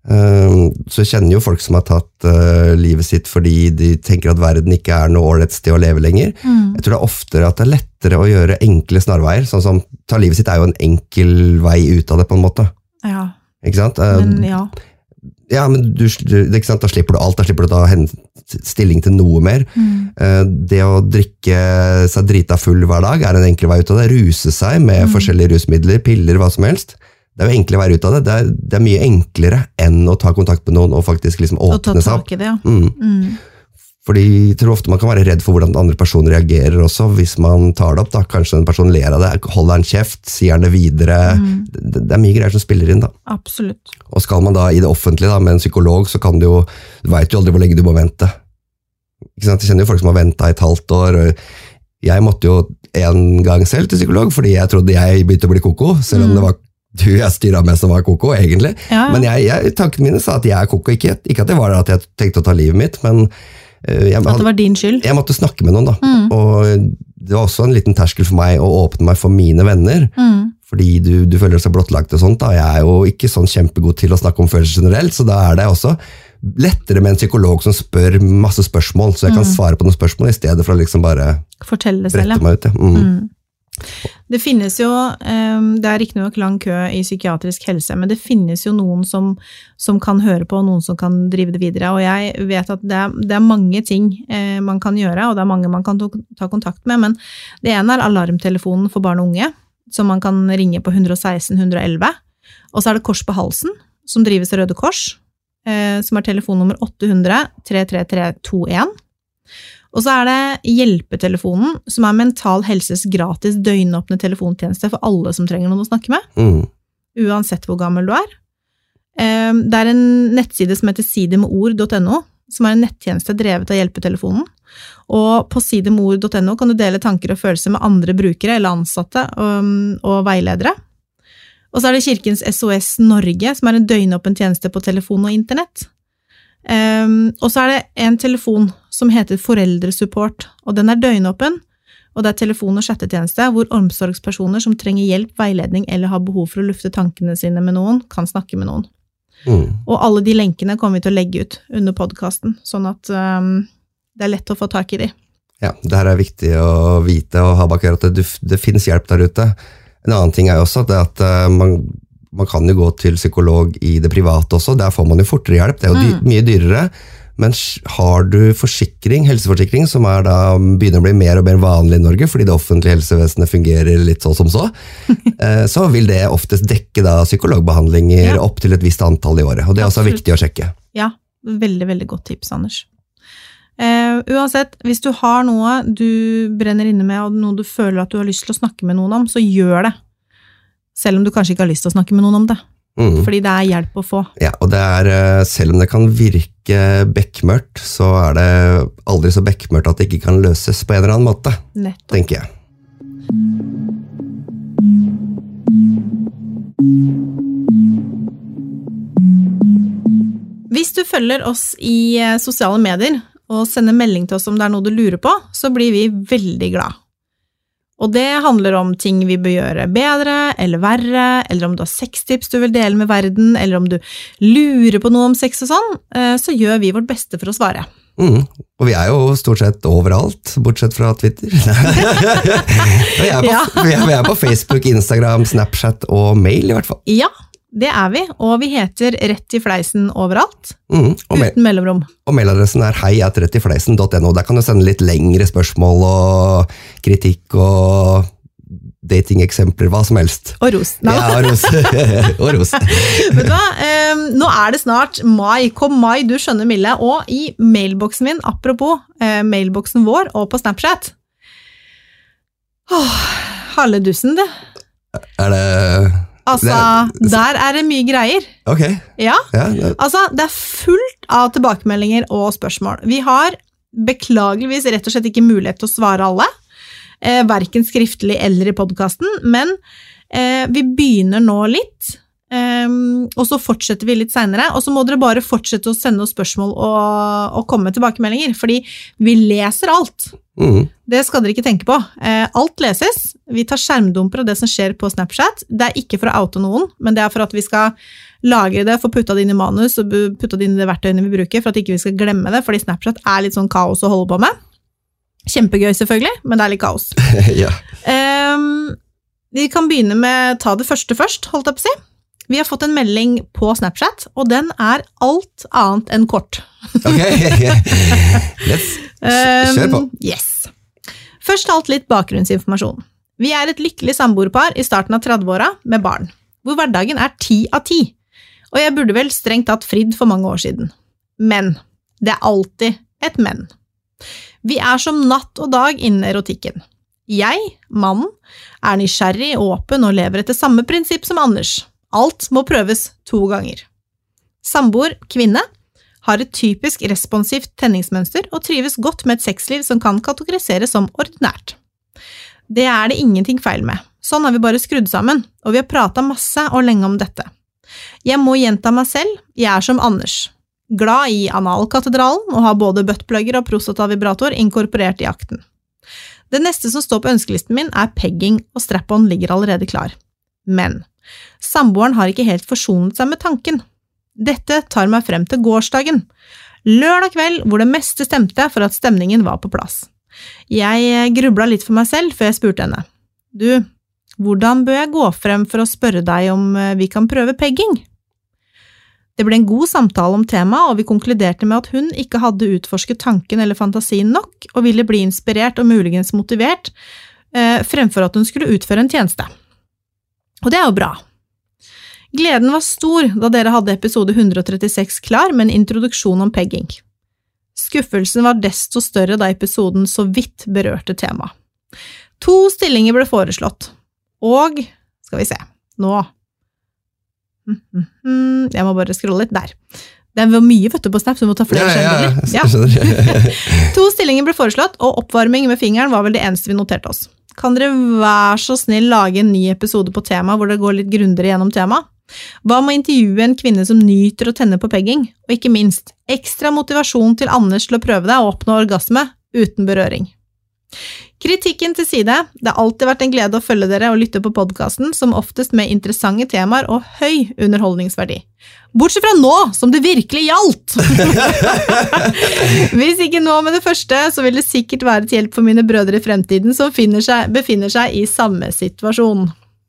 Speaker 2: Uh, så jeg kjenner jo folk som har tatt uh, livet sitt fordi de tenker at verden ikke er noe ålreit sted å leve lenger.
Speaker 1: Mm.
Speaker 2: Jeg tror det er oftere at det er lettere å gjøre enkle snarveier, sånn som ta livet sitt er jo en enkel vei ut av det på en måte.
Speaker 1: Ja,
Speaker 2: Ikke sant? Uh,
Speaker 1: men ja.
Speaker 2: Ja, men du, du, ikke sant? Da slipper du alt, da slipper du å ta hen, stilling til noe mer.
Speaker 1: Mm.
Speaker 2: Uh, det å drikke seg drita full hver dag er en enkel vei ut av det. Ruse seg med
Speaker 1: Mm.
Speaker 2: forskjellige rusmidler, piller, hva som helst. Det er jo enkle veier ut av det. Det er, det er mye enklere enn å ta kontakt med noen og faktisk liksom
Speaker 1: Og ta
Speaker 2: åpne seg opp.
Speaker 1: tak i det, ja.
Speaker 2: Mm.
Speaker 1: Mm.
Speaker 2: Fordi jeg tror ofte man kan være redd for hvordan andre personer reagerer også, hvis man tar det opp. Da. Kanskje en person ler av det, holder en kjeft, sier han det videre.
Speaker 1: Mm.
Speaker 2: Det, det er mye greier som spiller inn da.
Speaker 1: Absolutt.
Speaker 2: Og skal man da i det offentlige da, med en psykolog, så kan du jo, du vet jo aldri hvor lenge du må vente. Ikke sant? Jeg kjenner jo folk som har ventet i et halvt år. Og jeg måtte jo en gang selv til psykolog, fordi jeg trodde jeg begynte å bli koko, selv om
Speaker 1: Mm.
Speaker 2: det var du jeg styret med som var koko, egentlig.
Speaker 1: Ja, ja.
Speaker 2: Men jeg, jeg, tankene mine sa at jeg er koko, ikke, ikke at det var at jeg tenkte å ta livet mitt, men uh, jeg,
Speaker 1: At det var din skyld.
Speaker 2: jeg måtte snakke med noen da.
Speaker 1: Mm.
Speaker 2: Og det var også en liten terskel for meg å åpne meg for mine venner,
Speaker 1: Mm.
Speaker 2: fordi du, du føler deg så blottlagt og sånt da. Jeg er jo ikke sånn kjempegod til å snakke om følelser generelt, så da er det også lettere med en psykolog som spør masse spørsmål, så jeg kan
Speaker 1: Mm.
Speaker 2: svare på noen spørsmål i stedet for å liksom bare
Speaker 1: Fortelle selv,
Speaker 2: brette
Speaker 1: ja.
Speaker 2: meg ut. Ja. Mm.
Speaker 1: Mm. Det finnes jo, um, det er ikke noe lang kø i psykiatrisk helse, men det finnes jo noen som, som kan høre på, og noen som kan drive det videre, og jeg vet at det er, det er mange ting eh, man kan gjøre, og det er mange man kan to, ta kontakt med, men det ene er alarmtelefonen for barn og unge, som man kan ringe på ett ett seks ett ett ett, og så er det Kors på halsen, som drives av Røde Kors, eh, som er telefonnummer åtte hundre tre tre tre to en. Og så er det hjelpetelefonen, som er Mental Helses gratis døgnåpne telefontjeneste for alle som trenger noen å snakke med,
Speaker 2: Mm.
Speaker 1: uansett hvor gammel du er. Det er en nettside som heter sidemord punktum no, som er en nettjeneste drevet av hjelpetelefonen. Og på sidemord punktum no kan du dele tanker og følelser med andre brukere eller ansatte og, og veiledere. Og så er det Kirkens S O S Norge, som er en døgnåpen tjeneste på telefon og internett. Um, og så er det en telefon som heter Foreldresupport, og den er døgnåpen, og det er telefon- og chattetjeneste hvor omsorgspersoner som trenger hjelp, veiledning eller har behov for å lufte tankene sine med noen, kan snakke med noen.
Speaker 2: Mm.
Speaker 1: Og alle de lenkene kommer vi til å legge ut under podcasten, sånn at um, det er lett å få tak i de.
Speaker 2: Ja, det her er viktig å vite og ha bak øret at det, det finnes hjelp der ute. En annen ting er jo også det at uh, man Man kan jo gå til psykolog i det private også, der får man jo fortere hjelp, det er jo dy- mye dyrere, men har du forsikring, helseforsikring, som er da, begynner å bli mer og mer vanlig i Norge, fordi det offentlige helsevesenet fungerer litt så som så, eh, så vil det oftest dekke da psykologbehandlinger
Speaker 1: Ja.
Speaker 2: opp til et visst antall i året, og det er også
Speaker 1: Absolutt.
Speaker 2: viktig å sjekke.
Speaker 1: Ja, veldig, veldig godt tips, Anders. Uh, uansett, hvis du har noe du brenner inne med, og noe du føler at du har lyst til å snakke med noen om, så gjør det. Selv om du kanskje ikke har lyst til å snakke med noen om det.
Speaker 2: Mm.
Speaker 1: Fordi det er hjelp å få.
Speaker 2: Ja, og det er, eh, selv om det kan virke bekmørkt, så er det aldri så bekmørkt at det ikke kan løses på en eller annen måte,
Speaker 1: Nettopp.
Speaker 2: tenker jeg.
Speaker 1: Hvis du følger oss i eh, sosiale medier og sender melding til oss om det er noe du lurer på, så blir vi veldig glad. Og det handler om ting vi bør gjøre bedre eller verre, eller om du har sextips du vil dele med verden, eller om du lurer på noe om sex og sånn, eh, så gjør vi vårt beste for å svare.
Speaker 2: Mm. Og vi er jo stort sett overalt, bortsett fra Twitter. vi, er på,
Speaker 1: Ja.
Speaker 2: vi, er, vi er på Facebook, Instagram, Snapchat og mail i hvert fall.
Speaker 1: Ja, Det er vi, og vi heter Rett i fleisen overalt,
Speaker 2: Mm, og, mail,
Speaker 1: uten mellomrom.
Speaker 2: og mailadressen er hei at rett i fleisen punktum no. Der kan du sende litt lengre spørsmål og kritikk og datingeksempler, hva som helst.
Speaker 1: Og ros. Nei.
Speaker 2: Ja, og ros. og ros.
Speaker 1: Vet du hva? Eh, nå er det snart mai. Kom mai, du skjønner Mille. Og i mailboksen min, apropos eh, mailboksen vår og på Snapchat. Åh, halve dusen det.
Speaker 2: Er det...
Speaker 1: Altså,
Speaker 2: det,
Speaker 1: der er det mye greier.
Speaker 2: Ok.
Speaker 1: Ja,
Speaker 2: Ja, det,
Speaker 1: altså, det er fullt av tilbakemeldinger og spørsmål. Vi har beklageligvis rett og slett ikke mulighet til å svare alle, eh, hverken skriftlig eller i podcasten, men eh, vi begynner nå litt, eh, og så fortsetter vi litt senere, og så må dere bare fortsette å sende oss spørsmål og, og komme med tilbakemeldinger, fordi vi leser alt.
Speaker 2: mm.
Speaker 1: Det skal dere ikke tenke på. Eh, alt leses. Vi tar skjermdumper av det som skjer på Snapchat. Det er ikke for å oute noen, men det er for at vi skal lagre det, få putta det inn i manus og putta det inn i det verktøyene vi bruker, for at ikke vi skal glemme det, fordi Snapchat er litt sånn kaos å holde på med. Kjempegøy selvfølgelig, men det er litt kaos.
Speaker 2: ja.
Speaker 1: Eh, vi kan begynne med ta det første først, holdt jeg på å si. Vi har fått en melding på Snapchat, og den er alt annet enn kort.
Speaker 2: Ok. Let's kjør på.
Speaker 1: Um, yes. Først alt litt bakgrunnsinformasjon. Vi er et lykkelig samboerpar i starten av tredveåra med barn, hvor hverdagen er ti av ti, og jeg burde vel strengt tatt fridd for mange år siden. Men, det er alltid et men. Vi er som natt og dag innen erotikken. Jeg, mannen, er nysgjerrig, åpen og lever etter samme prinsipp som Anders. Alt må prøves to ganger. Samboer, kvinne, har et typisk responsivt tenningsmønster og trives godt med et sexliv som kan kategoriseres som ordinært. Det er det ingenting feil med. Sånn har vi bare skrudd sammen, og vi har pratet masse og lenge om dette. Jeg må gjenta meg selv, jeg er som Anders. Glad i analkatedralen og har både buttplugger og prostatavibrator inkorporert i akten. Det neste som står på ønskelisten min er pegging, og strap-on ligger allerede klar. Men samboeren har ikke helt forsonet seg med tanken. Dette tar meg frem til gårsdagen. Lørdag kveld hvor det meste stemte for at stemningen var på plass. Jeg grubla litt for meg selv før jeg spurte henne. Du, hvordan bør jeg gå frem for å spørre deg om vi kan prøve pegging? Det ble en god samtale om temaet, og vi konkluderte med at hun ikke hadde utforsket tanken eller fantasien nok, og ville bli inspirert og muligens motivert, eh, fremfor at hun skulle utføre en tjeneste. Og det er jo bra. Gleden var stor da dere hadde episode hundre trettiseks klar med en introduksjon om pegging. Skuffelsen var desto større da episoden så vidt berørte tema. To stillinger ble foreslått, og, skal vi se, nå, jeg må bare scrolle litt der. Det var mye vet du på Snap, så du må ta flere skjermbilder.
Speaker 2: Ja, ja, ja.
Speaker 1: To stillinger ble foreslått, og oppvarming med fingeren var vel det eneste vi noterte oss. Kan dere være så snill lage en ny episode på tema hvor det går litt grundigere gjennom tema? Hva med å intervjue en kvinne som nyter å tenne på pegging, og ikke minst, ekstra motivasjon til Anders til å prøve det og oppnå orgasme uten berøring. Kritikken til side, det har alltid vært en glede å følge dere og lytte på podcasten, som oftest med interessante temaer og høy underholdningsverdi. Bortsett fra nå, som det virkelig gjaldt! Hvis ikke nå med det første, så vil det sikkert være til hjelp for mine brødre i fremtiden som seg, befinner seg i samme situasjon.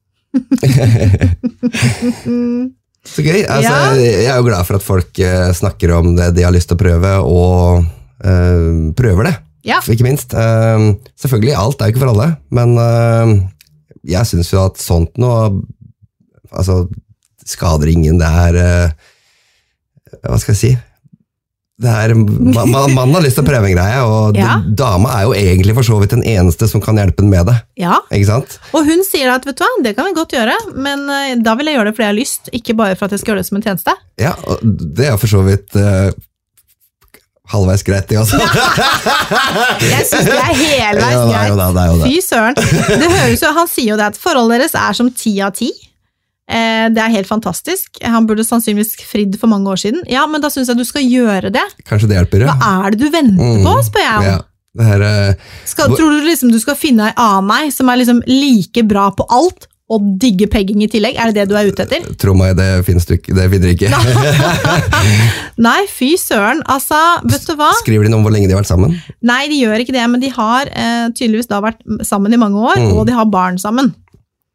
Speaker 2: Så gøy, altså,
Speaker 1: Ja.
Speaker 2: jeg er jo glad for at folk uh, snakker om det de har lyst til å prøve, og uh, prøver det,
Speaker 1: Ja.
Speaker 2: ikke minst. Uh, selvfølgelig, alt er jo ikke for alle, men uh, jeg synes jo at sånt noe, altså, skader ingen, det er, uh, hva skal jeg si, det er, man, man har lyst til å prøve en greie, og
Speaker 1: Ja.
Speaker 2: dama er jo egentlig for så vidt den eneste som kan hjelpe den med det,
Speaker 1: Ja,
Speaker 2: ikke sant?
Speaker 1: og hun sier at, vet du hva, det kan vi godt gjøre, men eh, da vil jeg gjøre det fordi jeg har lyst, ikke bare for at jeg skal gjøre det som en tjeneste.
Speaker 2: Ja, og det er for så vidt uh, halvveis greit, det også.
Speaker 1: Jeg synes det er helveis
Speaker 2: Ja, det er jo det, det er jo det.
Speaker 1: Fy søren. Det høres jo, han sier jo det at forholdet deres er som ti av ti. Eh, det er helt fantastisk. Han burde sannsynligvis fridd for mange år siden. Ja, men da synes jeg du skal gjøre det.
Speaker 2: Kanskje det hjelper, ja.
Speaker 1: Hva er det du venter på, spør jeg om?
Speaker 2: Ja, det her, uh,
Speaker 1: Skal, tror du liksom du skal finne en annen meg som er liksom like bra på alt, og digge pegging i tillegg? Er det det du er ute etter?
Speaker 2: tro meg, det finnes du ikke, det finner du ikke.
Speaker 1: Nei, fy søren. Altså, vet du hva?
Speaker 2: Skriver de om hvor lenge de har vært sammen?
Speaker 1: Nei, de gjør ikke det, men de har eh, tydeligvis da vært sammen i mange år,
Speaker 2: Mm.
Speaker 1: og de har barn sammen.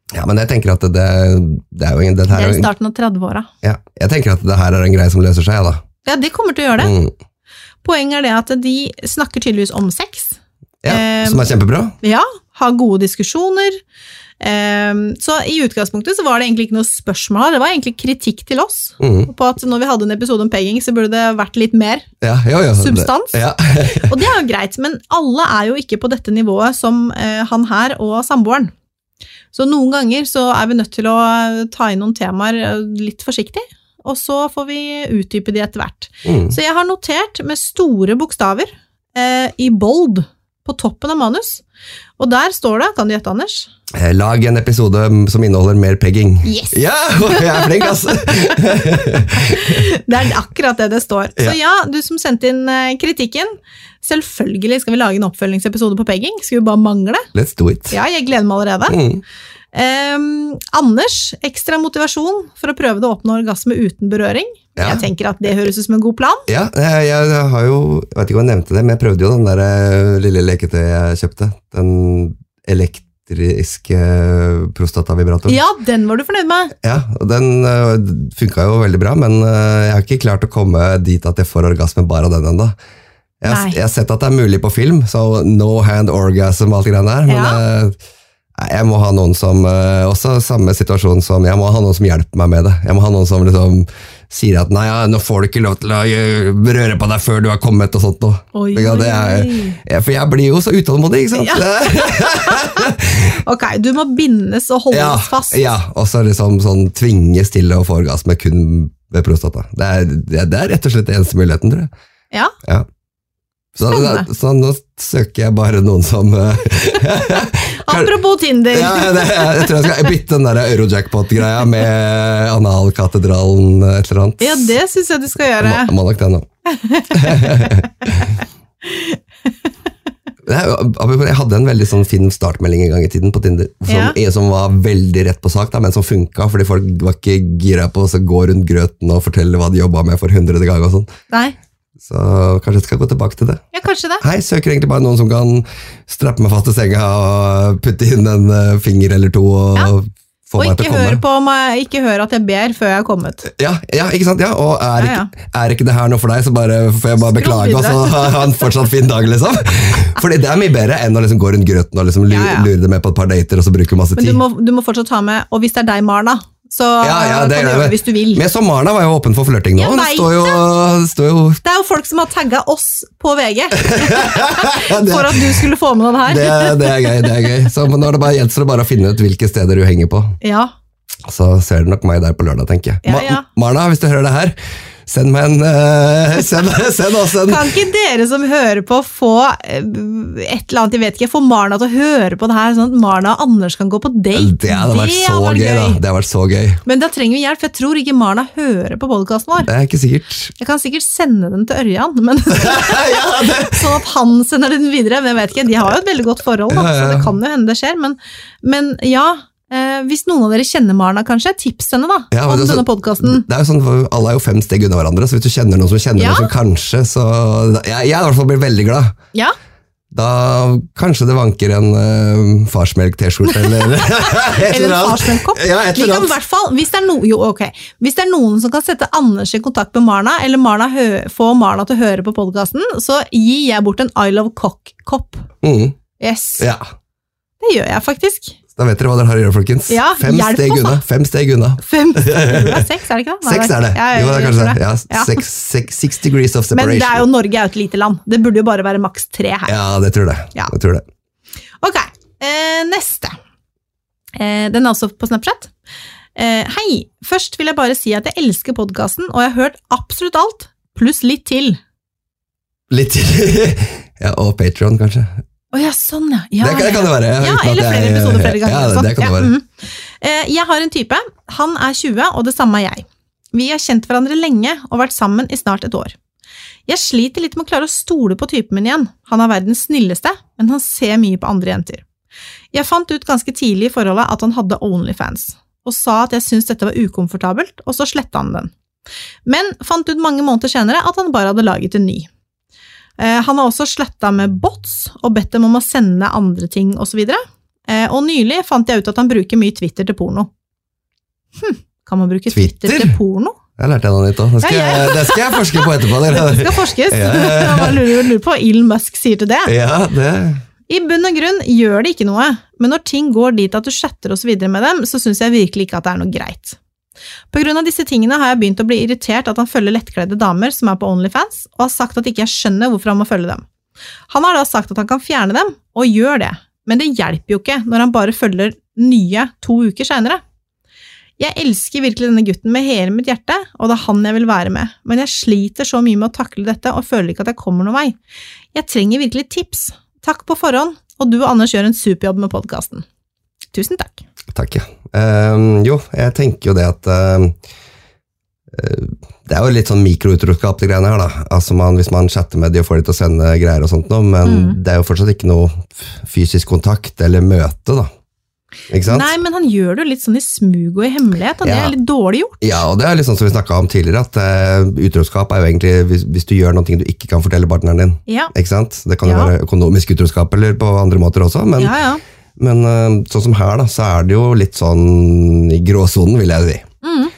Speaker 2: Ja, men jeg tenker at det, det er jo ingen... Det,
Speaker 1: Det
Speaker 2: her
Speaker 1: er
Speaker 2: er
Speaker 1: i
Speaker 2: jo-
Speaker 1: starten av tredve-åra.
Speaker 2: ja, jeg tenker at det her er en greie som løser seg, ja, da.
Speaker 1: Ja, det kommer til å gjøre det.
Speaker 2: Mm.
Speaker 1: Poenget er det at de snakker tydeligvis om sex.
Speaker 2: Ja,
Speaker 1: Eh,
Speaker 2: som er kjempebra.
Speaker 1: Ja, har gode diskusjoner. Um, så i utgangspunktet så var det egentlig ikke noe spørsmål, det var egentlig kritikk til oss,
Speaker 2: Mm.
Speaker 1: på at når vi hadde en episode om pegging, så burde det vært litt mer
Speaker 2: Ja, ja, ja.
Speaker 1: substans.
Speaker 2: Det, ja.
Speaker 1: Og det er jo greit, men alle er jo ikke på dette nivået som eh, han her og samboeren. Så noen ganger så er vi nødt til å ta inn noen temaer eh, litt forsiktig, og så får vi utdype de etter hvert.
Speaker 2: Mm.
Speaker 1: Så jeg har notert med store bokstaver eh, i bold på toppen av manus, og der står det, kan du gjette, Anders?
Speaker 2: Eh, Lag en episode som inneholder mer pegging.
Speaker 1: Yes!
Speaker 2: Ja, jeg er flink, altså.
Speaker 1: Det er akkurat det det står. Så
Speaker 2: Ja.
Speaker 1: ja, du som sendte inn eh, kritikken, selvfølgelig skal vi lage en oppfølgingsepisode på pegging, skulle vi bare mangle.
Speaker 2: Let's do it.
Speaker 1: Ja, jeg gleder meg allerede.
Speaker 2: Mm.
Speaker 1: Um, Anders, ekstra motivasjon for å prøve det å oppnå orgasme uten berøring.
Speaker 2: Ja.
Speaker 1: Jeg tenker at det høres ut som en god plan.
Speaker 2: Ja, jeg, jeg har jo, jeg vet ikke om jeg nevnte det, men jeg prøvde jo den der eh, lille leketøyet jeg kjøpte. Den elektriske prostatavibratoren.
Speaker 1: Ja, den var du fornøyd med.
Speaker 2: Ja, og den uh, funka jo veldig bra, men uh, jeg har ikke klart å komme dit at jeg får orgasme bare av den enda. Jeg, har-
Speaker 1: Nei.
Speaker 2: jeg har sett at det er mulig på film, så no hand orgasm og alt det greiene der, men
Speaker 1: Ja.
Speaker 2: uh, nei, jeg må ha noen som, uh, også samme situasjon som, jeg må ha noen som hjelper meg med det. Jeg må ha noen som liksom sier at nei, ja, nå får du ikke lov til å uh, røre på deg før du har kommet og sånt noe.
Speaker 1: Oi,
Speaker 2: Ja, det er,
Speaker 1: oi.
Speaker 2: ja, for jeg blir jo så utålmodig, ikke sant?
Speaker 1: Ok, du må bindes og holdes
Speaker 2: Ja,
Speaker 1: fast.
Speaker 2: ja, og så liksom sånn tvinges til å få orgasme kun ved prostata. Det er, det er- det er rett og slett eneste muligheten, tror jeg.
Speaker 1: Ja.
Speaker 2: Ja. Så,
Speaker 1: Spennende.
Speaker 2: så nå søker jeg bare noen som eh,
Speaker 1: Apropos Tinder.
Speaker 2: ja, det, Jeg tror jeg skal bytte den der Eurojackpot-greia med Analkatedralen et eller annet.
Speaker 1: Ja, det synes jeg du skal gjøre.
Speaker 2: Jeg må, må nok det nå. Nei, apropos, Jeg hadde en veldig sånn fin startmelding en gang i tiden på Tinder, som,
Speaker 1: Ja.
Speaker 2: en som var veldig rett på sak, da, men som funka, fordi folk var ikke gira på å gå rundt grøten og fortelle hva de jobba med for hundrede ganger. og sånn.
Speaker 1: Nei,
Speaker 2: Så kanskje jeg skal gå tilbake til det.
Speaker 1: ja, kanskje det.
Speaker 2: Hei, søker egentlig bare noen som kan strappe meg fast i senga og putte inn en eh, finger eller to og
Speaker 1: Ja.
Speaker 2: få
Speaker 1: Og
Speaker 2: meg til
Speaker 1: ikke
Speaker 2: å komme.
Speaker 1: hør, på meg, ikke hør at jeg ber før jeg har kommet.
Speaker 2: Ja, ja, ikke sant? Ja, og er,
Speaker 1: Ja, ja.
Speaker 2: Ikke, er ikke det her noe for deg, så bare, får jeg bare
Speaker 1: Skroll
Speaker 2: beklage, og så
Speaker 1: videre.
Speaker 2: ha en fortsatt fin dag, liksom. Fordi det er mye bedre enn å liksom gå rundt grøten og liksom lu-
Speaker 1: Ja, ja.
Speaker 2: lure det med på et par dater, og så bruke masse
Speaker 1: Men
Speaker 2: tid.
Speaker 1: du må, du må fortsatt ha med, og hvis det er deg, Marna, så
Speaker 2: Ja, ja, det
Speaker 1: kan du
Speaker 2: er
Speaker 1: gjøre
Speaker 2: det.
Speaker 1: det hvis du vil.
Speaker 2: Men jeg så Marna var jo åpen for flørting nå.
Speaker 1: Jeg
Speaker 2: Det
Speaker 1: vet
Speaker 2: står jo, det står jo
Speaker 1: Det er jo folk som har tagget oss på V G
Speaker 2: ja, det,
Speaker 1: for at du skulle få med den her.
Speaker 2: det, det er gøy, det er gøy. Så men nå er det bare gjelder det bare å finne ut hvilke steder du henger på.
Speaker 1: Ja,
Speaker 2: Så ser du nok meg der på lørdag, tenker jeg.
Speaker 1: Ja,
Speaker 2: Ma-
Speaker 1: ja.
Speaker 2: Marna, hvis du hører det her, send meg en eh, Send, send oss en
Speaker 1: kan ikke dere som hører på få eh, et eller annet, jeg vet ikke, få Marna til å høre på det her, sånn at Marna og Anders kan gå på date?
Speaker 2: Det hadde vært så
Speaker 1: hadde vært
Speaker 2: gøy, da. Det hadde vært så gøy.
Speaker 1: Men da trenger vi hjelp, for jeg tror ikke Marna hører på podcasten vår.
Speaker 2: Det er ikke sikkert.
Speaker 1: Jeg kan sikkert sende den til Ørjan, men
Speaker 2: ja, det.
Speaker 1: sånn at han sender den videre, men jeg vet ikke, de har jo et veldig godt forhold, da,
Speaker 2: Ja, ja.
Speaker 1: så det kan jo hende det skjer, men, men ja, eh, hvis noen av dere kjenner Marna kanskje, tips henne da,
Speaker 2: Ja, men
Speaker 1: om
Speaker 2: det er så-
Speaker 1: denne podcasten.
Speaker 2: Det er jo sånn, Alle er jo fem steg unna hverandre, så hvis du kjenner noen som kjenner
Speaker 1: Ja.
Speaker 2: noen som kanskje, så Jeg, jeg i hvert fall blir veldig glad.
Speaker 1: Ja,
Speaker 2: Da kanskje det vanker en uh, farsmelk-T-skjorte eller et
Speaker 1: eller en
Speaker 2: annet.
Speaker 1: farsmelkkopp.
Speaker 2: Ja, et
Speaker 1: Vi
Speaker 2: eller
Speaker 1: kan i
Speaker 2: annet.
Speaker 1: hvert fall, hvis det, er no, jo, ok. hvis det er noen som kan sette Anders i kontakt med Marna, eller Marna hø, få Marna til å høre på podcasten, så gir jeg bort en I Love Cock-kopp.
Speaker 2: Mm,
Speaker 1: Yes,
Speaker 2: ja.
Speaker 1: det gjør jeg faktisk.
Speaker 2: Da vet dere hva dere har å gjøre, folkens.
Speaker 1: Ja,
Speaker 2: Fem
Speaker 1: hjelp
Speaker 2: steg
Speaker 1: oss, da.
Speaker 2: unna. Fem steg unna.
Speaker 1: Fem, det er seks, er det ikke det? Nei,
Speaker 2: Seks er det.
Speaker 1: Ja,
Speaker 2: Jo, det er
Speaker 1: jeg
Speaker 2: kanskje
Speaker 1: tror
Speaker 2: det. Ja,
Speaker 1: Ja.
Speaker 2: seks, seks, six degrees of
Speaker 1: Men
Speaker 2: separation.
Speaker 1: det er jo, Norge er jo et lite land. Det burde jo bare være maks tre her.
Speaker 2: Ja, det tror jeg.
Speaker 1: Ja.
Speaker 2: Jeg tror det.
Speaker 1: Ok, eh, neste. Eh, den er også på Snapchat. Eh, hei, først vil jeg bare si at jeg elsker podcasten, og jeg har hørt absolutt alt, pluss litt til.
Speaker 2: Litt til. Ja, og Patreon, kanskje.
Speaker 1: Åja, sånn ja. ja.
Speaker 2: det, kan- det kan det være.
Speaker 1: Ja,
Speaker 2: uten at
Speaker 1: eller flere
Speaker 2: jeg-
Speaker 1: episoder flere ganger.
Speaker 2: Ja,
Speaker 1: og
Speaker 2: det,
Speaker 1: sånn.
Speaker 2: det kan det
Speaker 1: Ja,
Speaker 2: være.
Speaker 1: mhm. Eh, Jeg har en type, han er tjue, og det samme er jeg. Vi har kjent hverandre lenge og vært sammen i snart et år. Jeg sliter litt med å klare å stole på typen min igjen. Han er verdens snilleste, men han ser mye på andre jenter. Jeg fant ut ganske tidlig i forholdet at han hadde OnlyFans, og sa at jeg syntes dette var ukomfortabelt, og så sletta han den. Men fant ut mange måneder senere at han bare hadde laget en ny. Eh, Han har også sletta med bots og bedt dem om å sende andre ting og så videre. Eh, og nylig fant jeg ut at han bruker mye Twitter til porno. Hm, kan man bruke Twitter,
Speaker 2: Twitter?
Speaker 1: til porno?
Speaker 2: Jeg lærte noe nytt også. Det skal,
Speaker 1: Ja, ja.
Speaker 2: jeg- det skal jeg forske på etterpå.
Speaker 1: Det
Speaker 2: Dere.
Speaker 1: skal forskes.
Speaker 2: Ja, ja, ja.
Speaker 1: Jeg bare lurer, lurer på hva Elon Musk sier til det.
Speaker 2: Ja, det...
Speaker 1: I bunn og grunn gjør det ikke noe, men når ting går dit at du chatter og så videre med dem, så synes jeg virkelig ikke at det er noe greit. På grunn av disse tingene har jeg begynt å bli irritert at han følger lettkledde damer som er på OnlyFans, og har sagt at ikke jeg skjønner hvorfor han må følge dem. Han har da sagt at han kan fjerne dem, og gjør det, men det hjelper jo ikke når han bare følger nye to uker senere. Jeg elsker virkelig denne gutten med hele mitt hjerte, og det er han jeg vil være med, men jeg sliter så mye med å takle dette og føler ikke at jeg kommer noen vei. Jeg trenger virkelig tips. Takk på forhånd, og du og Anders gjør en superjobb med podcasten. Tusen takk.
Speaker 2: Takk, ja. Um, jo, jeg tenker jo det at um, uh, det er jo litt sånn mikroutroskap det greiene her da. Altså man, hvis man chatter med de og får de til å sende greier og sånt nå, men
Speaker 1: Mm.
Speaker 2: det er jo fortsatt ikke noe fysisk kontakt eller møte da. Ikke sant?
Speaker 1: Nei, men han gjør det jo litt sånn i smug og i hemmelighet, og det
Speaker 2: Ja.
Speaker 1: er litt dårlig gjort.
Speaker 2: Ja, og det er litt sånn som vi snakket om tidligere, at uh, utroskap er jo egentlig hvis, hvis du gjør noe du ikke kan fortelle partneren din.
Speaker 1: Ja,
Speaker 2: Ikke sant? Det kan jo
Speaker 1: Ja.
Speaker 2: være økonomisk utroskap eller på andre måter også, men,
Speaker 1: ja, ja.
Speaker 2: men uh, sånn som her da, så er det jo litt sånn i gråzonen, vil jeg si.
Speaker 1: Mm.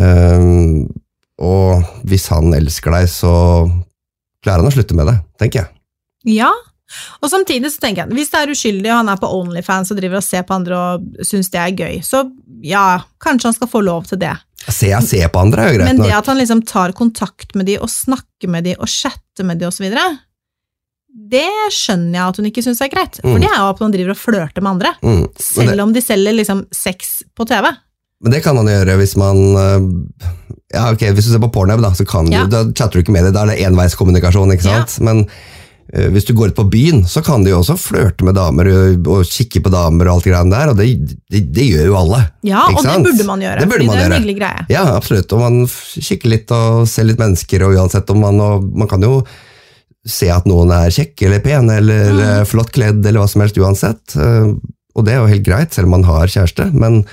Speaker 2: Um, og hvis han elsker deg, så klarer han å slutte med det, tenker jeg.
Speaker 1: Ja, og samtidig så tenker jeg, hvis det er uskyldig og han er på OnlyFans og driver og ser på andre og synes det er gøy, så ja, kanskje han skal få lov til det.
Speaker 2: Se jeg ser på andre er jo greit
Speaker 1: Men det
Speaker 2: nok.
Speaker 1: at han liksom tar kontakt med de og snakker med de og chatter med de og så videre, det skjønner jeg at hun ikke synes er greit. For
Speaker 2: Mm.
Speaker 1: det er jo at man driver og flørter med andre,
Speaker 2: Mm. Men,
Speaker 1: selv
Speaker 2: det,
Speaker 1: om de selger liksom sex på T V.
Speaker 2: men det kan han gjøre hvis man uh, ja, ok, hvis du ser på Pornhub da, så kan
Speaker 1: Ja.
Speaker 2: du, da chatter du ikke med det, da er det enveiskommunikasjon, ikke sant? Men uh, hvis du går ut på byen, så kan de jo også flørte med damer og, og kikke på damer og alt det greiene der, og det, det, det gjør jo alle.
Speaker 1: Ja,
Speaker 2: Ikke
Speaker 1: og
Speaker 2: sant?
Speaker 1: det burde man gjøre,
Speaker 2: Det burde
Speaker 1: fordi
Speaker 2: man
Speaker 1: det er en
Speaker 2: gjøre.
Speaker 1: hyggelig greie.
Speaker 2: Ja, absolutt, og man f- kikker litt og ser litt mennesker, og uansett om man, og man kan jo se at noen er kjekk eller pen, eller
Speaker 1: Mm.
Speaker 2: eh, flott kledd, eller hva som helst uansett, eh, og det er jo helt greit, selv om man har kjæreste, men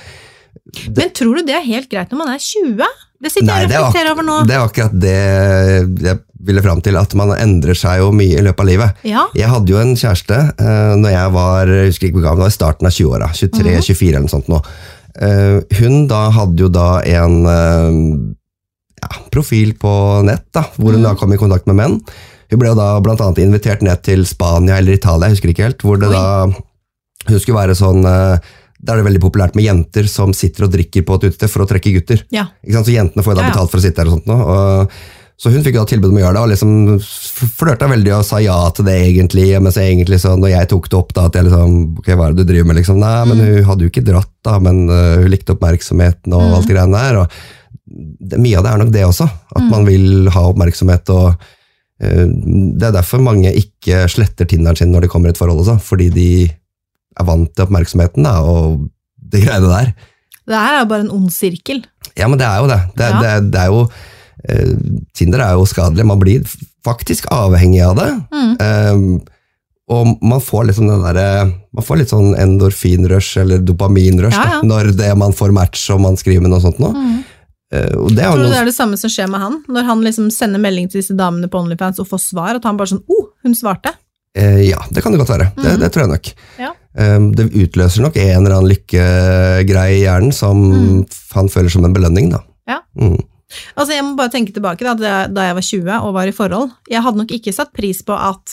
Speaker 1: Men tror du det er helt greit når man er tjue? Det sitter
Speaker 2: nei,
Speaker 1: jeg
Speaker 2: det
Speaker 1: og
Speaker 2: er,
Speaker 1: reflekterer over nå.
Speaker 2: ak det er akkurat det jeg ville fram til, at man endrer seg jo mye i løpet av livet.
Speaker 1: Ja,
Speaker 2: Jeg hadde jo en kjæreste eh, når jeg var, jeg husker ikke hvor gammel, det var i starten av tjue-åra, tjuetre
Speaker 1: Mhm.
Speaker 2: tjuefire eller noe sånt nå. Eh, hun da hadde jo da en eh, ja, profil på nett, da, hvor hun
Speaker 1: Mhm.
Speaker 2: da kom i kontakt med menn. Hun ble jo da blant annet invitert ned til Spania eller Italia, jeg husker ikke helt, hvor det
Speaker 1: Oi.
Speaker 2: da, hun skulle være sånn, eh, der er det veldig populært med jenter som sitter og drikker på et utested for å trekke gutter.
Speaker 1: ja.
Speaker 2: Ikke sant? Så jentene får jo da
Speaker 1: Ja, ja.
Speaker 2: betalt for å sitte der og sånt nå. Og, så hun fikk jo da tilbud om å gjøre det, og liksom f- flørta veldig og sa ja til det egentlig, men så egentlig så når jeg tok det opp da, at jeg liksom, ok, hva er det du driver med liksom? Nei, men hun hadde jo ikke dratt da, men uh, hun likte oppmerksomheten og
Speaker 1: Mm.
Speaker 2: alt det greiene der, og det, mye av det er nok det også, at
Speaker 1: Mm.
Speaker 2: man vil ha oppmerksomhet, og uh, det er derfor mange ikke sletter Tinderen sin når de kommer i et forhold også, fordi de er vant til oppmerksomheten da, og det greiene der.
Speaker 1: Det her er jo bare en ond sirkel.
Speaker 2: Ja, men det er jo det. Det,
Speaker 1: Ja.
Speaker 2: det, det er jo, eh, Tinder er jo skadelig. Man blir faktisk avhengig av det.
Speaker 1: Mm.
Speaker 2: Eh, og man får liksom den der, man får litt sånn endorfinrush eller dopaminrush
Speaker 1: Ja, ja.
Speaker 2: da, når det man får match og man skriver med noe sånt nå.
Speaker 1: Mm.
Speaker 2: Eh, og det er jo
Speaker 1: Tror du
Speaker 2: noe,
Speaker 1: det er det samme som skjer med han? Når han liksom sender melding til disse damene på OnlyFans og får svar, at han bare sånn, oh, hun svarte.
Speaker 2: eh, ja, det kan det godt være. Det,
Speaker 1: Mhm.
Speaker 2: det tror jeg nok.
Speaker 1: Ja.
Speaker 2: Eh, det utløser nok en eller annen lykkegreie i hjernen som
Speaker 1: Mm.
Speaker 2: han føler som en belønning da.
Speaker 1: Ja.
Speaker 2: Mm.
Speaker 1: Altså, jeg må bare tenke tilbake da, da da jeg var tjue og var i forhold. Jeg hadde nok ikke satt pris på at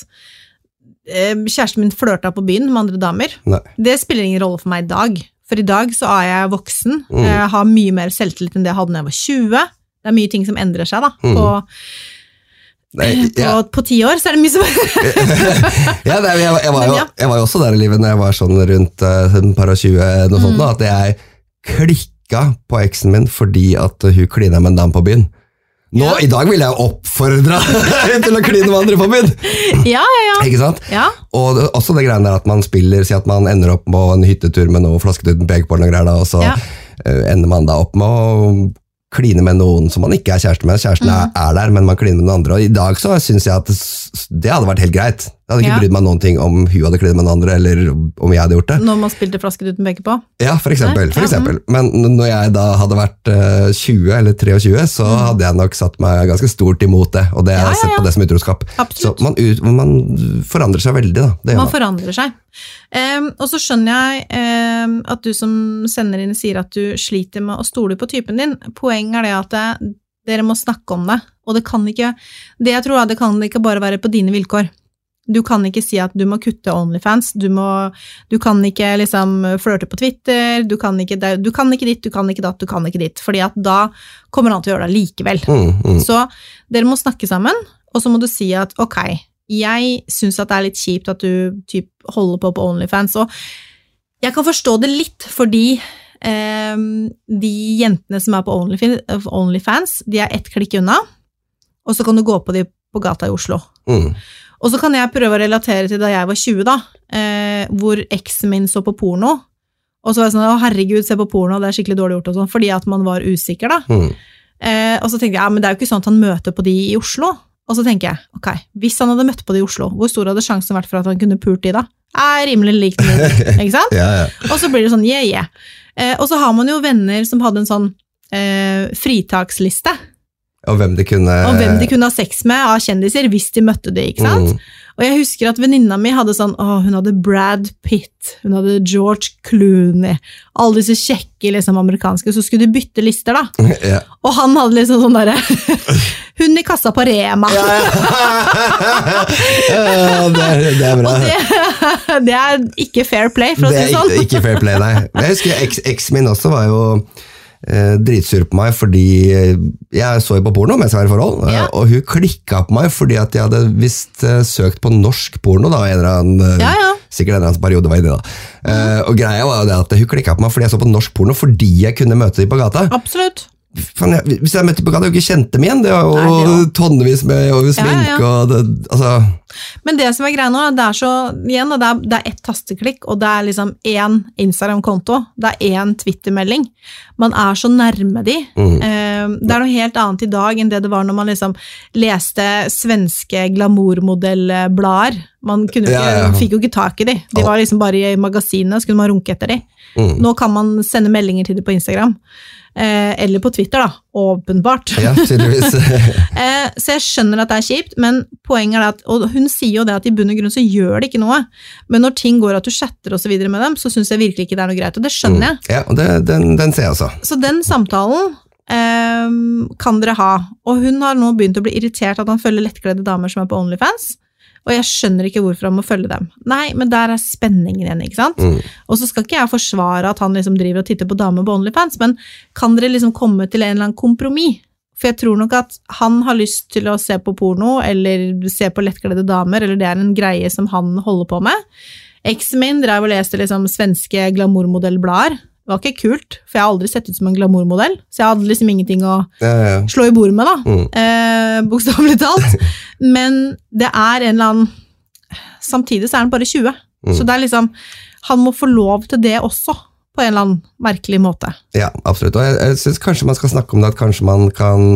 Speaker 1: eh, kjæresten min flørta på byen med andre damer.
Speaker 2: Nei.
Speaker 1: Det spiller ingen rolle for meg i dag. For i dag så er jeg voksen,
Speaker 2: Mm.
Speaker 1: jeg har mye mer selvtillit enn det jeg hadde da jeg var tjue. Det er mye ting som endrer seg da.
Speaker 2: Mm.
Speaker 1: På,
Speaker 2: Nei,
Speaker 1: på,
Speaker 2: ja.
Speaker 1: på ti år så er det mye som
Speaker 2: ja, det, er- jeg, jeg, var
Speaker 1: Men
Speaker 2: jo,
Speaker 1: ja.
Speaker 2: jeg var jo også der i livet når jeg var sånn rundt uh, en par og tjue, noe sånt,
Speaker 1: Mm.
Speaker 2: da, at jeg klikka på eksen min fordi at hun klina med en dame på byen. Nå,
Speaker 1: Ja.
Speaker 2: I dag vil jeg oppfordre til å kline med andre på byen!
Speaker 1: Ja, ja, ja.
Speaker 2: Ikke sant?
Speaker 1: ja.
Speaker 2: Og det, også det greiene der at man spiller, si at man ender opp på en hyttetur med noe flasketuten pek på noe greier, da, og så
Speaker 1: Ja.
Speaker 2: eh, ender man da opp med å kline med noen som man ikke er kjæreste med. Kjæresten er, er der, men man kliner med noen andre. Og i dag så synes jeg at det, det hadde vært helt greit. Jeg hadde ikke
Speaker 1: Ja.
Speaker 2: brydd meg noen ting om hun hadde klinet med noen andre, eller om jeg hadde gjort det.
Speaker 1: Når man spilte flasket uten peker på.
Speaker 2: Ja, for eksempel. For
Speaker 1: Ja,
Speaker 2: eksempel. Men når jeg da hadde vært uh, tjue eller tjuetre, så hadde jeg nok satt meg ganske stort imot det, og det har jeg
Speaker 1: Ja, ja,
Speaker 2: sett
Speaker 1: ja.
Speaker 2: på det som utroskap.
Speaker 1: Absolutt.
Speaker 2: Så man, ut, man forandrer seg veldig, da. Det gjør
Speaker 1: Man
Speaker 2: man.
Speaker 1: forandrer seg. Um, og så skjønner jeg um, at du som sender inn sier at du sliter med å stole på typen din. Poenget er det at det, dere må snakke om det, og det kan ikke, det jeg tror er, det kan ikke bare være på dine vilkår. Du kan ikke si at du må kutte OnlyFans, du, må, du kan ikke liksom flørte på Twitter, du kan ikke, du kan ikke ditt, du kan ikke datt, du kan ikke ditt, fordi at da kommer han til å gjøre det likevel.
Speaker 2: Mm, mm.
Speaker 1: Så dere må snakke sammen, og så må du si at ok, jeg synes at det er litt kjipt at du typ, holder på på OnlyFans, og jeg kan forstå det litt, fordi eh, de jentene som er på OnlyFans, OnlyFans, de er ett klikk unna, og så kan du gå på de på gata i Oslo.
Speaker 2: Mm.
Speaker 1: Og så kan jeg prøve å relatere til da jeg var tjue da, eh, hvor eksen min så på porno, og så var jeg sånn, å herregud, se på porno, det er skikkelig dårlig gjort og sånn, fordi at man var usikker da.
Speaker 2: Mm.
Speaker 1: Eh, og så tenkte jeg, ja, men det er jo ikke sånn at han møter på de i Oslo. Og så tenker jeg, ok, hvis han hadde møtt på de i Oslo, hvor stor hadde sjansen vært for at han kunne pult de da? Er rimelig likt min, ikke sant?
Speaker 2: Ja, ja.
Speaker 1: Og så blir det sånn, yeah, yeah. Eh, og så har man jo venner som hadde en sånn eh, fritaksliste,
Speaker 2: Og hvem de kunne...
Speaker 1: og hvem de kunne ha sex med av kjendiser, hvis de møtte det, ikke sant?
Speaker 2: Mm.
Speaker 1: Og jeg husker at venninna mi hadde sånn, å, hun hadde Brad Pitt, hun hadde George Clooney, alle disse kjekke liksom, amerikanske, så skulle de bytte lister da.
Speaker 2: Ja.
Speaker 1: Og han hadde liksom sånn der, hun i kassa på Rema.
Speaker 2: Ja, det, er, det er bra.
Speaker 1: Og det, det er ikke fair play, for å
Speaker 2: Det
Speaker 1: si
Speaker 2: er
Speaker 1: det sånn.
Speaker 2: ikke, ikke fair play, nei. Men jeg husker eks- eksen min også var jo eh, dritsur på meg, fordi jeg så jo på porno mens jeg var i forhold,
Speaker 1: Ja.
Speaker 2: eh, og hun klikket på meg fordi at jeg hadde visst eh, søkt på norsk porno da, en eller annen, eh,
Speaker 1: Ja, ja.
Speaker 2: sikkert en eller annen periode var inni da. Eh, og greia var jo det at hun klikket på meg fordi jeg så på norsk porno, fordi jeg kunne møte dem på gata.
Speaker 1: Absolutt.
Speaker 2: Fan, jeg, hvis jeg møtte på gata, jeg jo ikke kjente dem igjen, det var jo
Speaker 1: Nei, det var-
Speaker 2: tonnevis med og sminke,
Speaker 1: Ja, ja, ja.
Speaker 2: og det, altså...
Speaker 1: Men det som er greia nå, det er så, igjen, det er, det er ett tasteklikk, og det er liksom én Instagram-konto, det er én Twitter-melding. Man er så nærme de.
Speaker 2: Mm.
Speaker 1: Eh, det er noe helt annet i dag enn det det var når man liksom leste svenske glamourmodellblader. Man kunne jo ikke,
Speaker 2: Ja, ja.
Speaker 1: fikk jo ikke tak i de. De var liksom bare i magasinet, så kunne man runke etter de.
Speaker 2: Mm.
Speaker 1: Nå kan man sende meldinger til de på Instagram. Eh, eller på Twitter da, åpenbart.
Speaker 2: Ja, tydeligvis.
Speaker 1: Eh, så jeg skjønner at det er kjipt, men poenget er at, og hun sier jo det at i bunn og grunn så gjør det ikke noe, men når ting går at du chatter og så videre med dem, så synes jeg virkelig ikke det er noe greit, og det skjønner jeg.
Speaker 2: Ja, og det, den, den ser jeg også.
Speaker 1: Så den samtalen eh, kan dere ha, og hun har nå begynt å bli irritert at han følger lettkledde damer som er på OnlyFans, og jeg skjønner ikke hvorfor han må følge dem. Nei, men der er spenningen igjen, ikke sant?
Speaker 2: Mm.
Speaker 1: Og så skal ikke jeg forsvare at han liksom driver og titter på damer på OnlyFans, men kan dere liksom komme til en eller annen kompromiss? For jeg tror nok at han har lyst til å se på porno, eller se på lettkledde damer, eller det er en greie som han holder på med. Eksen min drev og leste liksom svenske glamourmodellblader. Det var ikke kult, for jeg har aldri sett ut som en glamourmodell, så jeg hadde liksom ingenting å
Speaker 2: Ja, ja.
Speaker 1: slå i bord med da,
Speaker 2: Mm.
Speaker 1: eh, bokstavelig talt. Men det er en eller annen, samtidig så er han bare tjue,
Speaker 2: Mm.
Speaker 1: så det er liksom, han må få lov til det også, på en eller annen merkelig måte.
Speaker 2: Ja, absolutt. Og jeg, jeg synes kanskje man skal snakke om det, at kanskje man kan...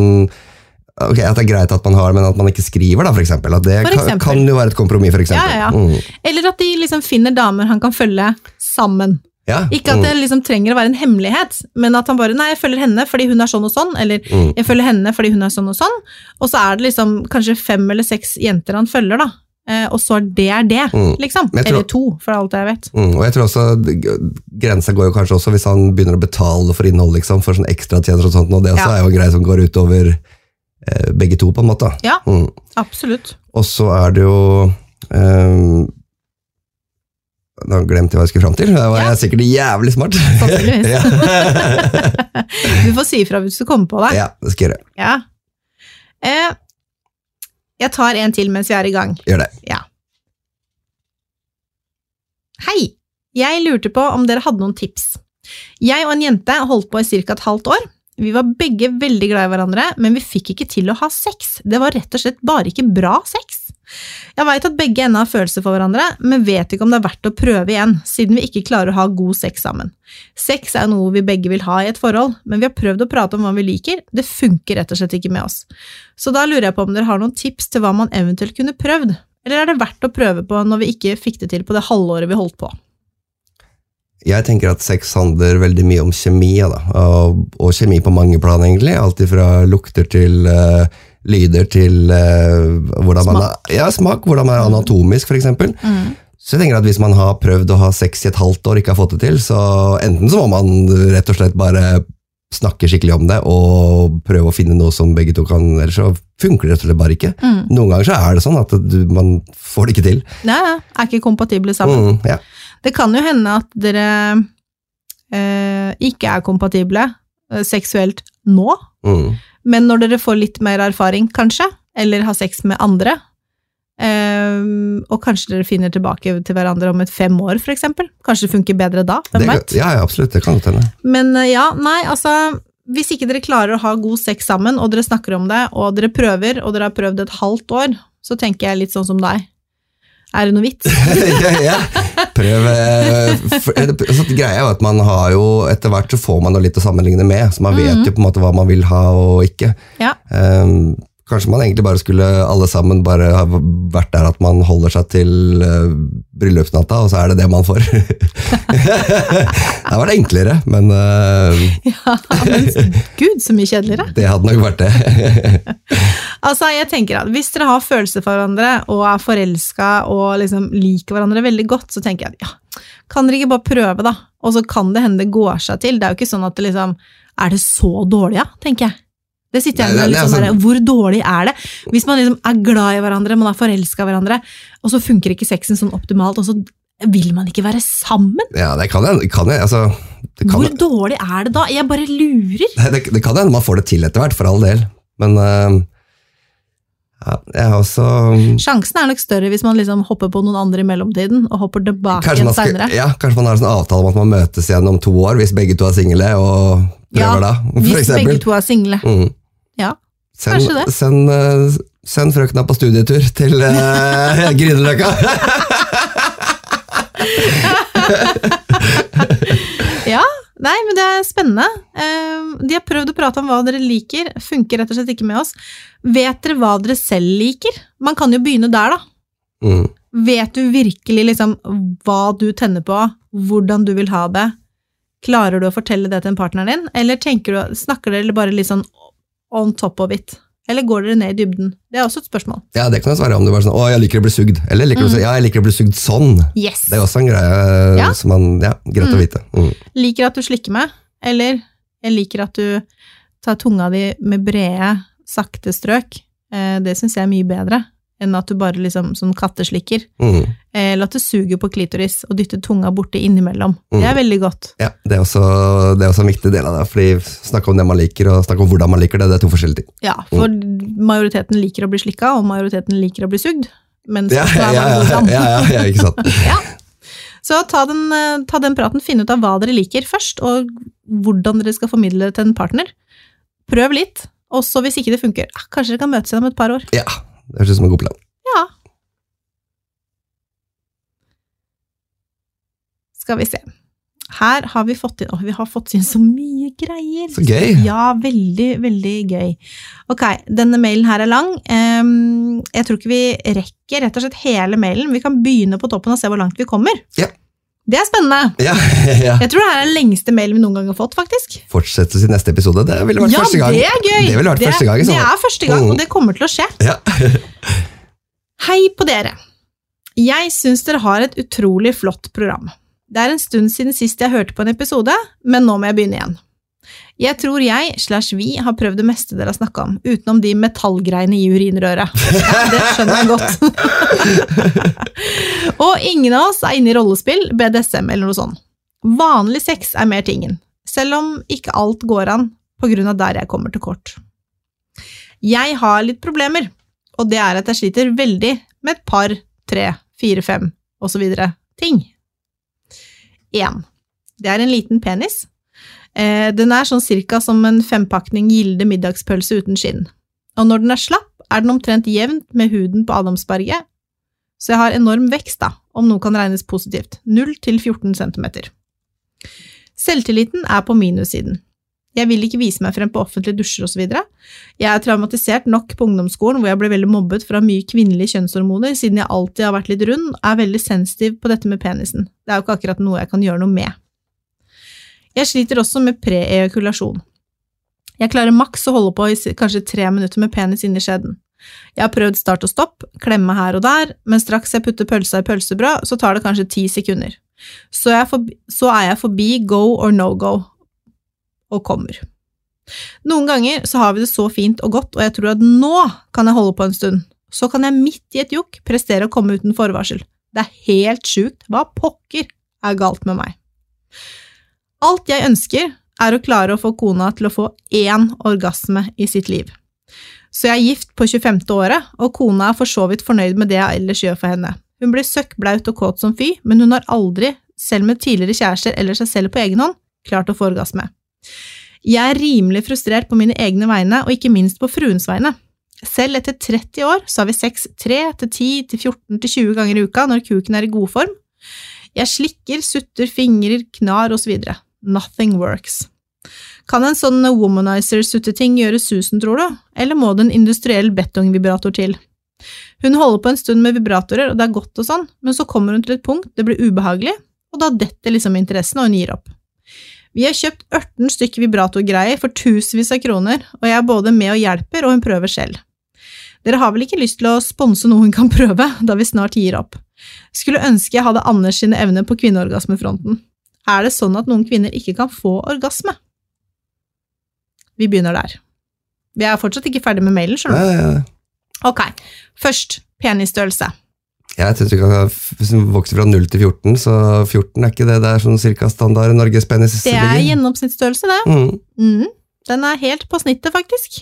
Speaker 2: Ok, at det er greit at man har, men at man ikke skriver da, for eksempel. At det
Speaker 1: For
Speaker 2: kan,
Speaker 1: eksempel.
Speaker 2: kan jo være et kompromiss, for eksempel.
Speaker 1: Ja, ja, ja.
Speaker 2: Mm.
Speaker 1: Eller at de liksom finner damer han kan følge sammen.
Speaker 2: Ja.
Speaker 1: Ikke at det liksom trenger å være en hemmelighet, men at han bare, nei, jeg følger henne fordi hun er sånn og sånn, eller
Speaker 2: Mm.
Speaker 1: jeg følger henne fordi hun er sånn og sånn, og så er det liksom kanskje fem eller seks jenter han følger da, eh, og så er det er det,
Speaker 2: Mm.
Speaker 1: liksom.
Speaker 2: Men jeg tror-
Speaker 1: Eller to, for alt jeg vet.
Speaker 2: Mm. Og jeg tror også, grensa går jo kanskje også hvis han begynner å betale for innhold, liksom, for sånn ekstratjenester og sånt, og det også
Speaker 1: Ja.
Speaker 2: er jo en greie som går utover eh, begge to, på en måte.
Speaker 1: Ja.
Speaker 2: Mm.
Speaker 1: Absolutt.
Speaker 2: Og så er det jo... Um, nå glemte jeg hva jeg skulle fram til. Da var
Speaker 1: Ja.
Speaker 2: jeg sikkert jævlig smart.
Speaker 1: Sannsynligvis.
Speaker 2: ja.
Speaker 1: Du får si ifra hvis du kommer på det.
Speaker 2: ja, det skal jeg gjøre.
Speaker 1: Ja. Eh, jeg tar en til mens vi er i gang.
Speaker 2: Gjør det.
Speaker 1: Ja. Hei! Jeg lurte på om dere hadde noen tips. Jeg og en jente holdt på i cirka et halvt år. Vi var begge veldig glad i hverandre, men vi fikk ikke til å ha sex. Det var rett og slett bare ikke bra sex. Jeg vet at begge ender har følelser for hverandre, men vet ikke om det er verdt å prøve igjen, siden vi ikke klarer å ha god sex sammen. Sex er noe vi begge vil ha i et forhold, men vi har prøvd å prate om hva vi liker, det funker rett og slett ikke med oss. Så da lurer jeg på om dere har noen tips til hva man eventuelt kunne prøvd, eller er det verdt å prøve på når vi ikke fikk det til på det halvåret vi holdt på?
Speaker 2: Jeg tenker at sex handler veldig mye om kjemi, da. Og, og kjemi på mange plan egentlig, alt fra lukter til uh, lyder til uh, hvordan man er, ja, smak, hvordan man er anatomisk for eksempel. Mm. Så jeg tenker at hvis man har prøvd å ha sex i et halvt år og ikke har fått det til, så enten så må man rett og slett bare snakke skikkelig om det og prøve å finne noe som begge to kan, eller så funker det rett og slett bare ikke. Mm. Noen ganger så er det sånn at du, man får det ikke til.
Speaker 1: Nei, er ikke kompatible sammen.
Speaker 2: Mm, ja.
Speaker 1: Det kan jo hende at dere eh, ikke er kompatible eh, seksuelt nå, mm. men når dere får litt mer erfaring, kanskje, eller har sex med andre, eh, og kanskje dere finner tilbake til hverandre om et fem år, for eksempel. Kanskje det funker bedre da, hvem
Speaker 2: det,
Speaker 1: vet?
Speaker 2: Ja, ja, absolutt, det kan godt hende.
Speaker 1: Men ja, nei, altså, hvis ikke dere klarer å ha god sex sammen, og dere snakker om det, og dere prøver, og dere har prøvd et halvt år, så tenker jeg litt sånn som deg. Er det noe vits?
Speaker 2: ja, ja. Prøv. Så greia er jo at man har jo, etter hvert så får man jo litt å sammenligne med, så man vet mm-hmm. jo på en måte hva man vil ha og ikke. Ja. Um, kanskje man egentlig bare skulle alle sammen bare ha vært der at man holder seg til uh, bryllupsnatta, og så er det det man får. Det har vært enklere, men... Uh,
Speaker 1: ja, men Gud, så mye kjedeligere.
Speaker 2: Det hadde nok vært det.
Speaker 1: Altså, jeg tenker at hvis dere har følelser for hverandre, og er forelsket, og liksom liker hverandre veldig godt, så tenker jeg at ja, kan dere ikke bare prøve da? Og så kan det hende det går seg til. Det er jo ikke sånn at det liksom, er det så dårlig, ja, tenker jeg. Det sitter jeg med litt sånn der, hvor dårlig er det? Hvis man liksom er glad i hverandre, man er forelsket i hverandre, og så funker ikke sexen sånn optimalt, og så vil man ikke være sammen?
Speaker 2: Ja, det kan jeg, kan jeg altså... Det kan
Speaker 1: hvor
Speaker 2: jeg.
Speaker 1: Dårlig er det da? Jeg bare lurer.
Speaker 2: Det, det, det kan hende man får det til etter hvert, for all del. Men uh, ja, jeg har også...
Speaker 1: Sjansen er nok større hvis man liksom hopper på noen andre i mellomtiden, og hopper tilbake igjen senere.
Speaker 2: Ja, kanskje man har en sånn avtale om at man møtes igjen om to år, hvis begge to er single, og prøver
Speaker 1: ja,
Speaker 2: da, for
Speaker 1: hvis
Speaker 2: eksempel.
Speaker 1: Begge to er single.
Speaker 2: Mm.
Speaker 1: Ja,
Speaker 2: send,
Speaker 1: kanskje det.
Speaker 2: Send, uh, send frøkna på studietur til uh, Grünerløkka.
Speaker 1: Ja, nei, men det er spennende. Uh, de har prøvd å prate om hva dere liker, funker rett og slett ikke med oss. Vet dere hva dere selv liker? Man kan jo begynne der da. Mm. Vet du virkelig liksom hva du tenner på, hvordan du vil ha det? Klarer du å fortelle det til en partner din? Eller tenker du, snakker dere bare litt sånn on top of it? Eller går dere ned i dybden? Det er også et spørsmål.
Speaker 2: Ja, det kan jeg svare om det var sånn, å, jeg liker å bli sugd. Eller liker mm. å si, ja, jeg liker å bli sugd sånn.
Speaker 1: Yes.
Speaker 2: Det er også en greie ja. Som man, ja, greit mm. å vite. Mm.
Speaker 1: Liker at du slikker med, eller jeg liker at du tar tunga di med brede, sakte strøk. Eh, det synes jeg er mye bedre enn at du bare liksom som katteslikker. Mm. Eller at du suger på klitoris og dytter tunga borte innimellom. Mm. Det er veldig godt.
Speaker 2: Ja, det er, også, det er også en viktig del av det, fordi snakke om det man liker og snakke om hvordan man liker det, det er to forskjellige ting.
Speaker 1: Ja, for mm. majoriteten liker å bli slikka, og majoriteten liker å bli sugd. Men
Speaker 2: ja, ja, ja, ja, ja, ja, ikke sant.
Speaker 1: Ja. Så ta den, ta den praten, finne ut av hva dere liker først, og hvordan dere skal formidle det til en partner. Prøv litt, og så hvis ikke det funker, kanskje dere kan møtes igjen om et par år.
Speaker 2: Ja, det høres ut som en god plan.
Speaker 1: Ja. Skal vi se. Her har vi fått inn, å, vi har fått inn så mye greier.
Speaker 2: Så gøy.
Speaker 1: Ja, veldig, veldig gøy. Ok, denne mailen her er lang. Um, jeg tror ikke vi rekker rett og slett hele mailen. Vi kan begynne på toppen og se hvor langt vi kommer.
Speaker 2: Ja.
Speaker 1: Det er spennende.
Speaker 2: Ja, ja.
Speaker 1: Jeg tror det er den lengste mailen vi noen gang har fått, faktisk.
Speaker 2: Fortsettelse i neste episode, det ville vært
Speaker 1: ja,
Speaker 2: første gang.
Speaker 1: Ja, det er gøy.
Speaker 2: Det ville vært
Speaker 1: det,
Speaker 2: første gang.
Speaker 1: Det er første gang, mm. og det kommer til å skje.
Speaker 2: Ja.
Speaker 1: Hei på dere. Jeg synes dere har et utrolig flott program. Det er en stund siden sist jeg hørte på en episode, men nå må jeg begynne igjen. Jeg tror jeg, slash vi, har prøvd det meste dere har snakket om, utenom de metallgreiene i urinrøret. Ja, det skjønner jeg godt. Og ingen av oss er inne i rollespill, B D S M eller noe sånt. Vanlig sex er mer tingen, selv om ikke alt går an på grunn av der jeg kommer til kort. Jeg har litt problemer, og det er at jeg sliter veldig med et par, tre, fire, fem, og så videre ting. En. Det er en liten penis. Eh, den er sånn cirka som en fempakning gilde middagspølse uten skinn. Og når den er slapp, er den omtrent jevnt med huden på Adamsberget, så jeg har enorm vekst da, om noe kan regnes positivt, null til fjorten centimeter. Selvtilliten er på minussiden. Jeg vil ikke vise meg frem på offentlige dusjer og så videre. Jeg er traumatisert nok på ungdomsskolen, hvor jeg ble veldig mobbet fra mye kvinnelige kjønnshormoner, siden jeg alltid har vært litt rund, og er veldig sensitiv på dette med penisen. Det er jo ikke akkurat noe jeg kan gjøre noe med. Jeg sliter også med pre-ejakulasjon. Jeg klarer maks å holde på i kanskje tre minutter med penis inn i skjeden. Jeg har prøvd start og stopp, klemme her og der, men straks jeg putter pølsa i pølsebrød, så tar det kanskje ti sekunder. Så, jeg forbi, så er jeg forbi go or no go, og kommer. Noen ganger så har vi det så fint og godt, og jeg tror at nå kan jeg holde på en stund. Så kan jeg midt i et jukk prestere å komme uten forvarsel. Det er helt sjukt. Hva pokker er galt med meg? Alt jeg ønsker er å klare å få kona til å få én orgasme i sitt liv. Så jeg er gift på tjuefemte året, og kona er for så vidt fornøyd med det jeg ellers gjør for henne. Hun blir søkkblaut og kåt som fy, men hun har aldri, selv med tidligere kjærester eller seg selv på egen hånd, klart å få orgasme. Jeg er rimelig frustrert på mine egne vegne, og ikke minst på fruens vegne. Selv etter tretti år så har vi sex tre til ti til fjorten til tjue ganger i uka når kuken er i god form. Jeg slikker, sutter, fingrer, knar og så videre. Nothing works. Kan en sånn womanizer-sutteting gjøre susen, tror du? Eller må det en industriell betongvibrator til? Hun holder på en stund med vibratorer, og det er godt og sånn, men så kommer hun til et punkt, det blir ubehagelig, og da detter liksom interessen, og hun gir opp. Vi har kjøpt ørten stykker vibratorgreier for tusenvis av kroner, og jeg er både med og hjelper, og hun prøver selv. Dere har vel ikke lyst til å sponse noe hun kan prøve, da vi snart gir opp. Skulle ønske jeg hadde Anders sine evner på kvinneorgasmefronten. Er det sånn at noen kvinner ikke kan få orgasme? Vi begynner der. Vi er fortsatt ikke ferdig med mailen, skjønner du?
Speaker 2: Ja, ja, ja.
Speaker 1: Ok, først penisstørrelse.
Speaker 2: Jeg synes ikke at hvis den vokser fra null til fjorten, så fjorten er ikke det der sånn cirka standard Norges penis
Speaker 1: Det er ligger. Gjennomsnittsstørrelse, det.
Speaker 2: Mm.
Speaker 1: Mm. Den er helt på snittet, faktisk.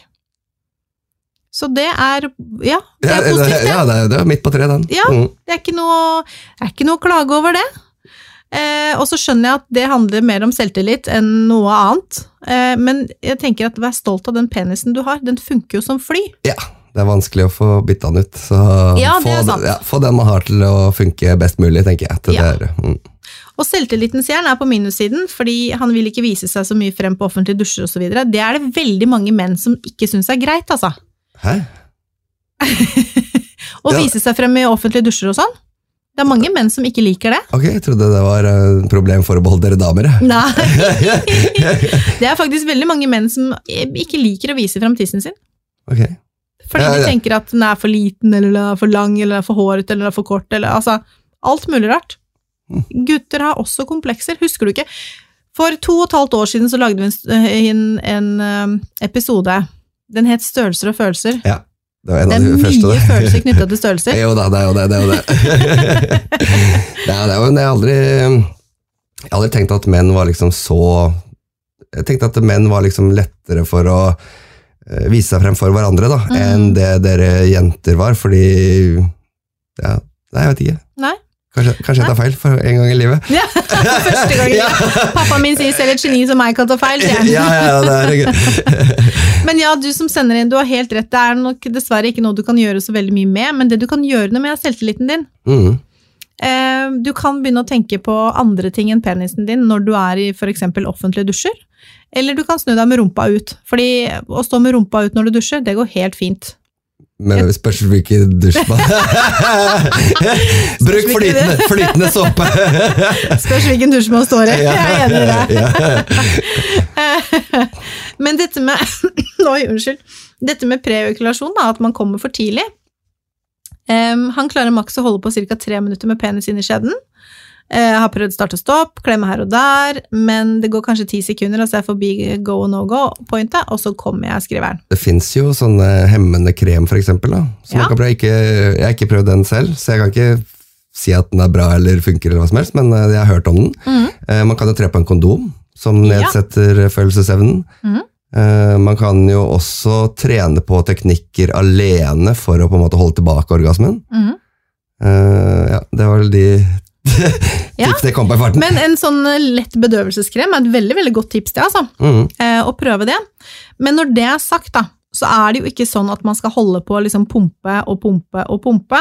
Speaker 1: Så det er, ja, det er
Speaker 2: ja,
Speaker 1: positivt, det.
Speaker 2: Ja, det er, det er midt på tre, den.
Speaker 1: Ja,
Speaker 2: mm.
Speaker 1: det er ikke noe, det er ikke noe å klage over det. Eh, og så skjønner jeg at det handler mer om selvtillit enn noe annet. Eh, men jeg tenker at vær stolt av den penisen du har. Den funker jo som fly.
Speaker 2: Ja. Det er vanskelig å få bytta den ut, så
Speaker 1: ja,
Speaker 2: få,
Speaker 1: den,
Speaker 2: ja, få den man har til å funke best mulig, tenker jeg. Til
Speaker 1: ja.
Speaker 2: det mm.
Speaker 1: Og selvtilliten sier han er på minussiden, fordi han vil ikke vise seg så mye frem på offentlige dusjer og så videre. Det er det veldig mange menn som ikke synes er greit, altså.
Speaker 2: Hæ?
Speaker 1: Å ja. Vise seg frem i offentlige dusjer og sånn. Det er mange menn som ikke liker det.
Speaker 2: Ok, jeg trodde det var et problem for å beholde dere damer.
Speaker 1: Nei. Det er faktisk veldig mange menn som ikke liker å vise frem tissen sin.
Speaker 2: Ok.
Speaker 1: Fordi
Speaker 2: ja, ja.
Speaker 1: de tenker at den er for liten, eller den er for lang, eller den er for håret, eller den er for kort, eller altså, alt mulig rart. Mm. Gutter har også komplekser, husker du ikke? For to og et halvt år siden så lagde vi en, en, en episode, den het Størrelser og følelser.
Speaker 2: Ja, det var en
Speaker 1: det
Speaker 2: av de første.
Speaker 1: Det er mye følelser knyttet til størrelser.
Speaker 2: Jo da, det er jo det, det er jo det. det er jo, jeg har aldri, jeg har aldri tenkt at menn var liksom så, jeg tenkte at menn var liksom lettere for å vise seg frem for hverandre da, mm. enn det dere jenter var, fordi ja, nei, jeg vet ikke.
Speaker 1: Nei.
Speaker 2: Kanskje, kanskje jeg tar feil for en gang i livet.
Speaker 1: Ja, første gang i livet. Pappa min sier selv et geni som meg kan ta feil, sier han.
Speaker 2: Ja, ja, det er gøy.
Speaker 1: Men ja, du som sender inn, du har helt rett, det er nok dessverre ikke noe du kan gjøre så veldig mye med, men det du kan gjøre noe med er selvtilliten din.
Speaker 2: Mm.
Speaker 1: Eh, du kan begynne å tenke på andre ting enn penisen din når du er i for eksempel offentlige dusjer. Eller du kan snu deg med rumpa ut, fordi å stå med rumpa ut når du dusjer, det går helt fint.
Speaker 2: Men spørs hvilken dusj man Bruk flytende, flytende såpe.
Speaker 1: Spørs hvilken dusj man står i. Jeg er enig i det.
Speaker 2: Ja.
Speaker 1: Men dette med Oi, unnskyld. Dette med preøkulasjon, da, at man kommer for tidlig. Um, han klarer maks å holde på cirka tre minutter med penis inn i skjeden. Jeg har prøvd start og stopp, klemme her og der, men det går kanskje ti sekunder, og så er jeg forbi go og no go pointet, og så kommer jeg skriveren.
Speaker 2: Det finnes jo sånne hemmende krem for eksempel, da, som
Speaker 1: ja.
Speaker 2: man kan prøve. Ikke, jeg har ikke prøvd den selv, så jeg kan ikke si at den er bra eller funker eller hva som helst, men jeg har hørt om den. Mm. Man kan jo tre på en kondom, som nedsetter ja. følelsesevnen. Mm. Man kan jo også trene på teknikker alene for å på en måte holde tilbake orgasmen. Mm. Ja, det var vel de
Speaker 1: ja,
Speaker 2: tips det kom på i farten.
Speaker 1: Men en sånn lett bedøvelseskrem er et veldig, veldig godt tips til, altså. Mm. Eh, å prøve det. Men når det er sagt, da, så er det jo ikke sånn at man skal holde på å liksom pumpe og pumpe og pumpe.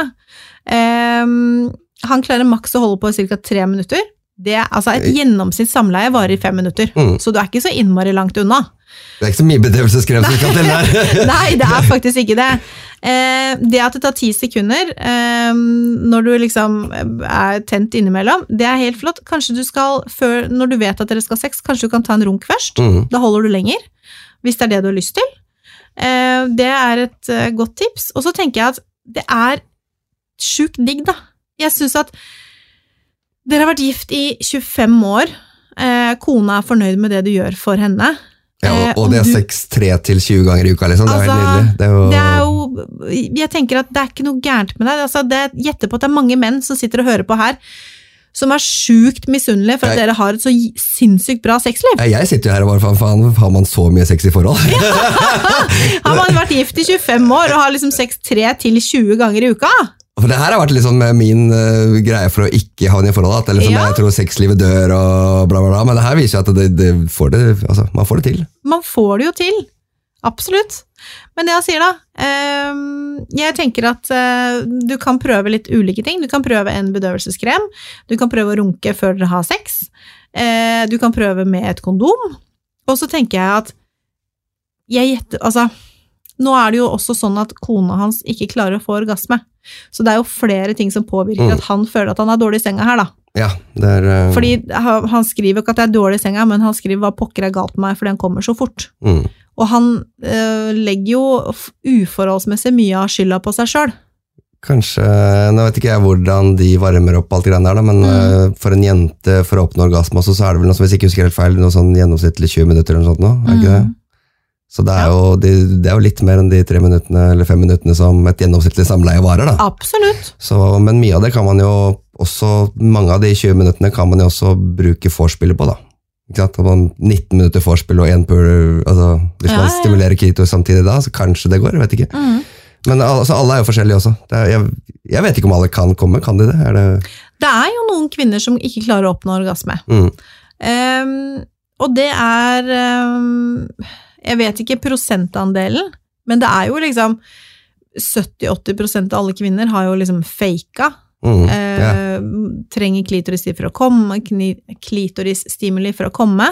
Speaker 1: Um, han klarer maks å holde på i cirka tre minutter. Det, altså et gjennomsnitt samleie varer i fem minutter, mm. så du er ikke så innmari langt unna.
Speaker 2: Det er ikke så mye bedøvelseskrem som skal til der.
Speaker 1: Nei, det er faktisk ikke det. Eh, det at det tar ti sekunder eh, når du liksom er tent innimellom, det er helt flott. Kanskje du skal, før, når du vet at dere skal ha sex, kanskje du kan ta en runk først. Mm. Da holder du lenger, hvis det er det du har lyst til. Eh, det er et uh, godt tips. Og så tenker jeg at det er sjukt digg da. Jeg synes at dere har vært gift i tjuefem år. Eh, kona er fornøyd med det du gjør for henne.
Speaker 2: Ja, og, og det er seks tre til tjue ganger i uka, liksom. Det er altså, helt nydelig. Det er, jo...
Speaker 1: det er jo... Jeg tenker at det er ikke noe gærent med deg. Altså, det gjetter på at det er mange menn som sitter og hører på her, som er sjukt misunnelige for at jeg... dere har et så sinnssykt bra sexliv.
Speaker 2: Ja, jeg sitter jo her og bare, faen, faen, har man så mye sex i forhold?
Speaker 1: Har man vært gift i tjuefem år og har liksom seks tre til tjue ganger i uka?
Speaker 2: For det her har vært liksom min uh, greie for å ikke havne i forhold, at liksom, ja. Jeg tror sexlivet dør og bla bla bla, men det her viser at det, det får det, altså, man får det til. Man
Speaker 1: får det jo til, absolutt. Men det jeg sier da, uh, jeg tenker at uh, du kan prøve litt ulike ting. Du kan prøve en bedøvelseskrem, du kan prøve å runke før dere har sex, uh, du kan prøve med et kondom, og så tenker jeg at jeg gjetter, altså, nå er det jo også sånn at kona hans ikke klarer å få orgasme. Så det er jo flere ting som påvirker mm. at han føler at han er dårlig i senga her da.
Speaker 2: Ja, det er... Uh...
Speaker 1: Fordi han skriver ikke at det er dårlig i senga, men han skriver hva pokker er galt med meg, fordi han kommer så fort. Mm. Og han uh, legger jo uforholdsmessig mye av skylda på seg selv.
Speaker 2: Kanskje, nå vet ikke jeg hvordan de varmer opp alt grann der da, men mm. uh, for en jente for å oppnå orgasme også, så er det vel noe som hvis ikke husker helt feil, noe sånn gjennomsnittlig tjue minutter eller noe sånt nå, er det ikke det? Så det er, ja. jo, det, det er jo litt mer enn de tre minuttene eller fem minuttene som et gjennomsnittlig samleie varer da.
Speaker 1: Absolutt.
Speaker 2: Så, men mye av det kan man jo også, mange av de tjue minuttene kan man jo også bruke forspillet på da. Ikke sant? At man nitten minutter forspill og en pur, altså hvis ja, man stimulerer klitoris samtidig da, så kanskje det går, jeg vet ikke. Mm. Men altså, alle er jo forskjellige også. Det er, jeg, jeg vet ikke om alle kan komme, kan de det? Er det?
Speaker 1: Det er jo noen kvinner som ikke klarer å oppnå orgasme. Mm. Um, og det er... Um, jeg vet ikke prosentandelen, men det er jo liksom sytti til åtti prosent av alle kvinner har jo liksom faka, mm, ja. eh, trenger klitoris for å komme, klitorisstimuli for å komme.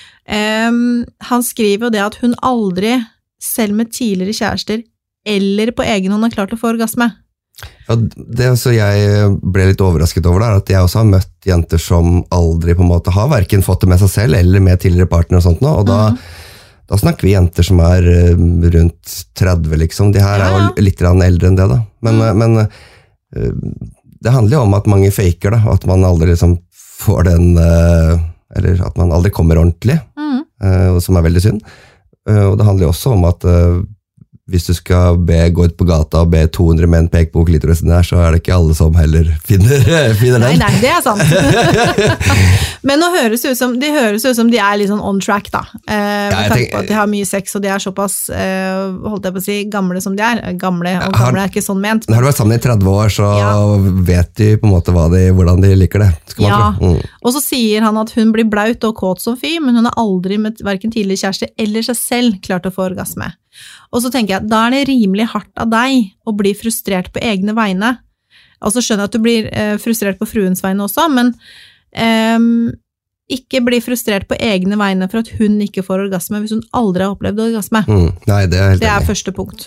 Speaker 1: Eh, han skriver jo det at hun aldri, selv med tidligere kjærester, eller på egen hånd har klart å få orgasme.
Speaker 2: Ja, det så jeg ble litt overrasket over det, er at jeg også har møtt jenter som aldri på en måte har hverken fått det med seg selv, eller med tidligere partner og sånt nå, og da mm. Da snakker vi jenter som er rundt tretti, liksom. De her ja, ja. er jo litt eldre enn det, da. Men, mm. men det handler jo om at mange faker, da. At man aldri liksom får den Eller at man aldri kommer ordentlig, mm. som er veldig synd. Og det handler jo også om at hvis du skal be, gå ut på gata og be to hundre menn peke på klitorisen der, så er det ikke alle som heller finner, finner den.
Speaker 1: Nei, nei, det er sant. Men nå høres det ut som, de høres ut som de er litt sånn on track da. Eh, med ja, tanke tenker, på at de har mye sex, og de er såpass, eh, holdt jeg på å si, gamle som de er. Gamle, og gamle har, er ikke sånn ment.
Speaker 2: Men har du vært sammen i tretti år, så ja. vet de på en måte hva de, hvordan de liker det. Skal man ja, tro. Mm.
Speaker 1: Og så sier han at hun blir blaut og kåt som fy, men hun har aldri med hverken tidligere kjæreste eller seg selv klart å få orgasme. Og så tenker jeg, da er det rimelig hardt av deg å bli frustrert på egne vegne. Og så skjønner jeg at du blir eh, frustrert på fruens vegne også, men eh, ikke bli frustrert på egne vegne for at hun ikke får orgasme hvis hun aldri har opplevd orgasme.
Speaker 2: Mm, nei, det er helt
Speaker 1: Det er enig. Første punkt.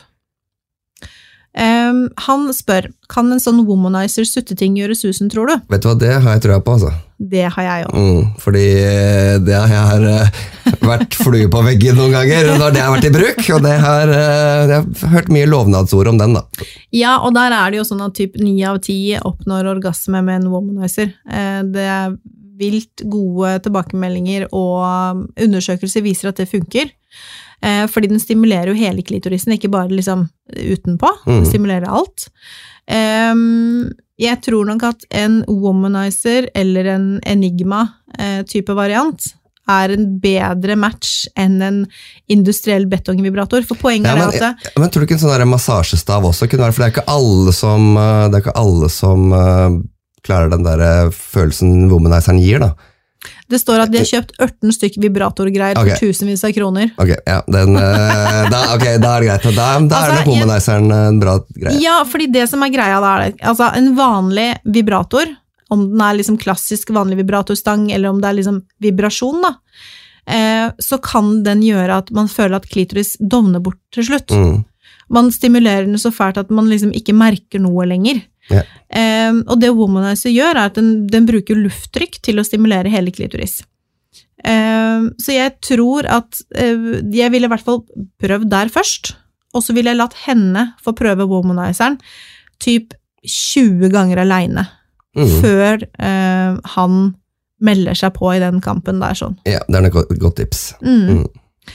Speaker 1: Um, han spør, kan en sånn womanizer sutteting gjøre susen, tror du?
Speaker 2: Vet du hva, det har jeg tror jeg på, altså.
Speaker 1: Det har jeg også.
Speaker 2: Mm, fordi det har jeg har uh, vært flue på veggen noen ganger når det har vært i bruk, og det har, uh, jeg har hørt mye lovnadsord om den da.
Speaker 1: Ja, og der er det jo sånn at typ ni av ti oppnår orgasme med en womanizer. Uh, det er vilt gode tilbakemeldinger, og undersøkelser viser at det funker. Eh, fordi den stimulerer jo hele klitorisen, ikke bare liksom utenpå, den stimulerer alt. Eh, jeg tror nok at en womanizer eller en enigma eh, type variant er en bedre match enn en industriell betongvibrator, for poenget ja, men, er at det...
Speaker 2: Men tror du ikke en sånn der massasjestav også kunne være, for det er ikke alle som, det er ikke alle som uh, klarer den der følelsen womanizeren gir da.
Speaker 1: Det står at de har kjøpt ørten stykker vibratorgreier
Speaker 2: Ok.
Speaker 1: for tusenvis av kroner.
Speaker 2: Ok, ja, den, eh, da, ok, da er det greit. Da, da er
Speaker 1: Altså,
Speaker 2: nok womanizeren en bra greie.
Speaker 1: Ja, fordi det som er greia da, er det, altså en vanlig vibrator, om den er liksom klassisk vanlig vibratorstang, eller om det er liksom vibrasjon da, eh, så kan den gjøre at man føler at klitoris dovner bort til slutt.
Speaker 2: Mm.
Speaker 1: Man stimulerer den så fælt at man liksom ikke merker noe lenger.
Speaker 2: Ja.
Speaker 1: Eh, og det womanizer gjør er at den, den bruker lufttrykk til å stimulere hele klitoris. Eh, så jeg tror at eh, jeg ville i hvert fall prøvd der først, og så ville jeg latt henne få prøve womanizeren typ tjue ganger alene,
Speaker 2: Mm.
Speaker 1: før eh, han melder seg på i den kampen der sånn.
Speaker 2: Ja, det er nok et godt tips.
Speaker 1: Mm.
Speaker 2: Mm.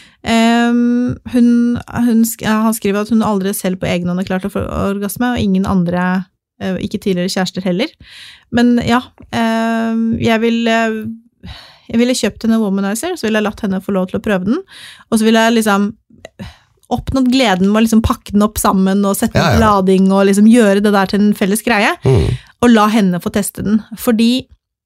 Speaker 1: Um, hun, hun, sk- ja, han skriver at hun aldri selv på egen hånd har klart å få orgasme, og ingen andre, uh, ikke tidligere kjærester heller. Men ja, um, jeg vil uh, jeg ville kjøpt henne womanizer, så ville jeg latt henne få lov til å prøve den, og så ville jeg liksom oppnådd gleden med å liksom pakke den opp sammen og sette
Speaker 2: Ja,
Speaker 1: den på
Speaker 2: ja.
Speaker 1: lading og liksom gjøre det der til en felles greie,
Speaker 2: Mm.
Speaker 1: og la henne få teste den, fordi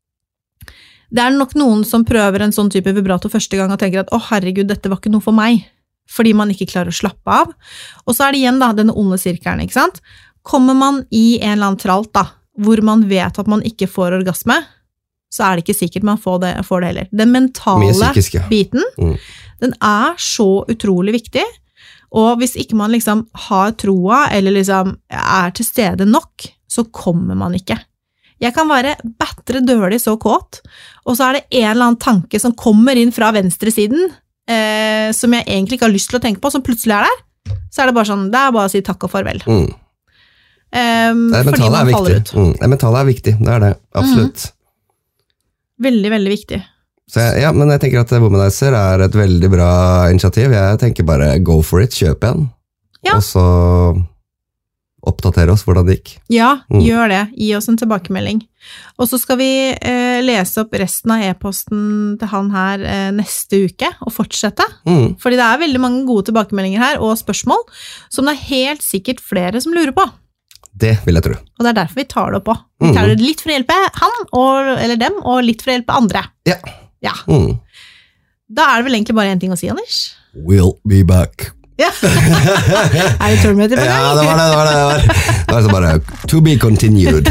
Speaker 1: det er nok noen som prøver en sånn type vibrator første gang og tenker at, å herregud, dette var ikke noe for meg, fordi man ikke klarer å slappe av. Og så er det igjen da, denne onde sirkelen, ikke sant? Kommer man i en eller annen tralt da, hvor man vet at man ikke får orgasme, så er det ikke sikkert man får det, får det heller. Den
Speaker 2: Mye
Speaker 1: mentale
Speaker 2: psykisk, ja.
Speaker 1: biten,
Speaker 2: Mm.
Speaker 1: den er så utrolig viktig, og hvis ikke man liksom har troa, eller liksom er til stede nok, så kommer man ikke. Jeg kan være battere dølig så kåt, og så er det en eller annen tanke som kommer inn fra venstre siden, eh, som jeg egentlig ikke har lyst til å tenke på, som plutselig er der, så er det bare sånn, det er bare å si takk og farvel.
Speaker 2: Mm.
Speaker 1: Um,
Speaker 2: Det
Speaker 1: fordi
Speaker 2: mentale
Speaker 1: man
Speaker 2: er
Speaker 1: faller
Speaker 2: viktig.
Speaker 1: ut.
Speaker 2: Mm. Det mentale er viktig, det er det, absolutt.
Speaker 1: Veldig, veldig viktig.
Speaker 2: Så jeg, ja, men jeg tenker at Womanizer er et veldig bra initiativ. Jeg tenker bare go for it, kjøp en,
Speaker 1: Ja.
Speaker 2: og så oppdatere oss hvordan det gikk.
Speaker 1: Ja,
Speaker 2: Mm.
Speaker 1: gjør det. Gi oss en tilbakemelding. Og så skal vi eh, lese opp resten av e-posten til han her eh, neste uke, og fortsette.
Speaker 2: Mm.
Speaker 1: Fordi det er veldig mange gode tilbakemeldinger her, og spørsmål, som det er helt sikkert flere som lurer på.
Speaker 2: Det vil jeg tro.
Speaker 1: Og det er derfor vi tar det opp også. Vi
Speaker 2: Mm.
Speaker 1: tar det litt for å hjelpe han, og, eller dem, og litt for å hjelpe andre.
Speaker 2: Ja.
Speaker 1: Ja.
Speaker 2: Mm.
Speaker 1: Da er det vel egentlig bare en ting å si, Anders.
Speaker 2: We'll be back.
Speaker 1: Ja. Er det tørrmøter på gang?
Speaker 2: Ja, det var det, det var det. Det var, det var så bare, to be continued.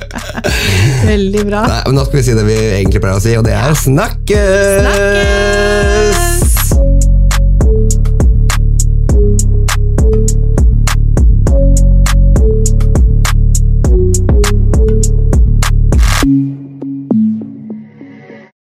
Speaker 1: Veldig bra.
Speaker 2: Nei, men nå skal vi si det vi egentlig pleier å si, og det er snakke!
Speaker 1: Snakke!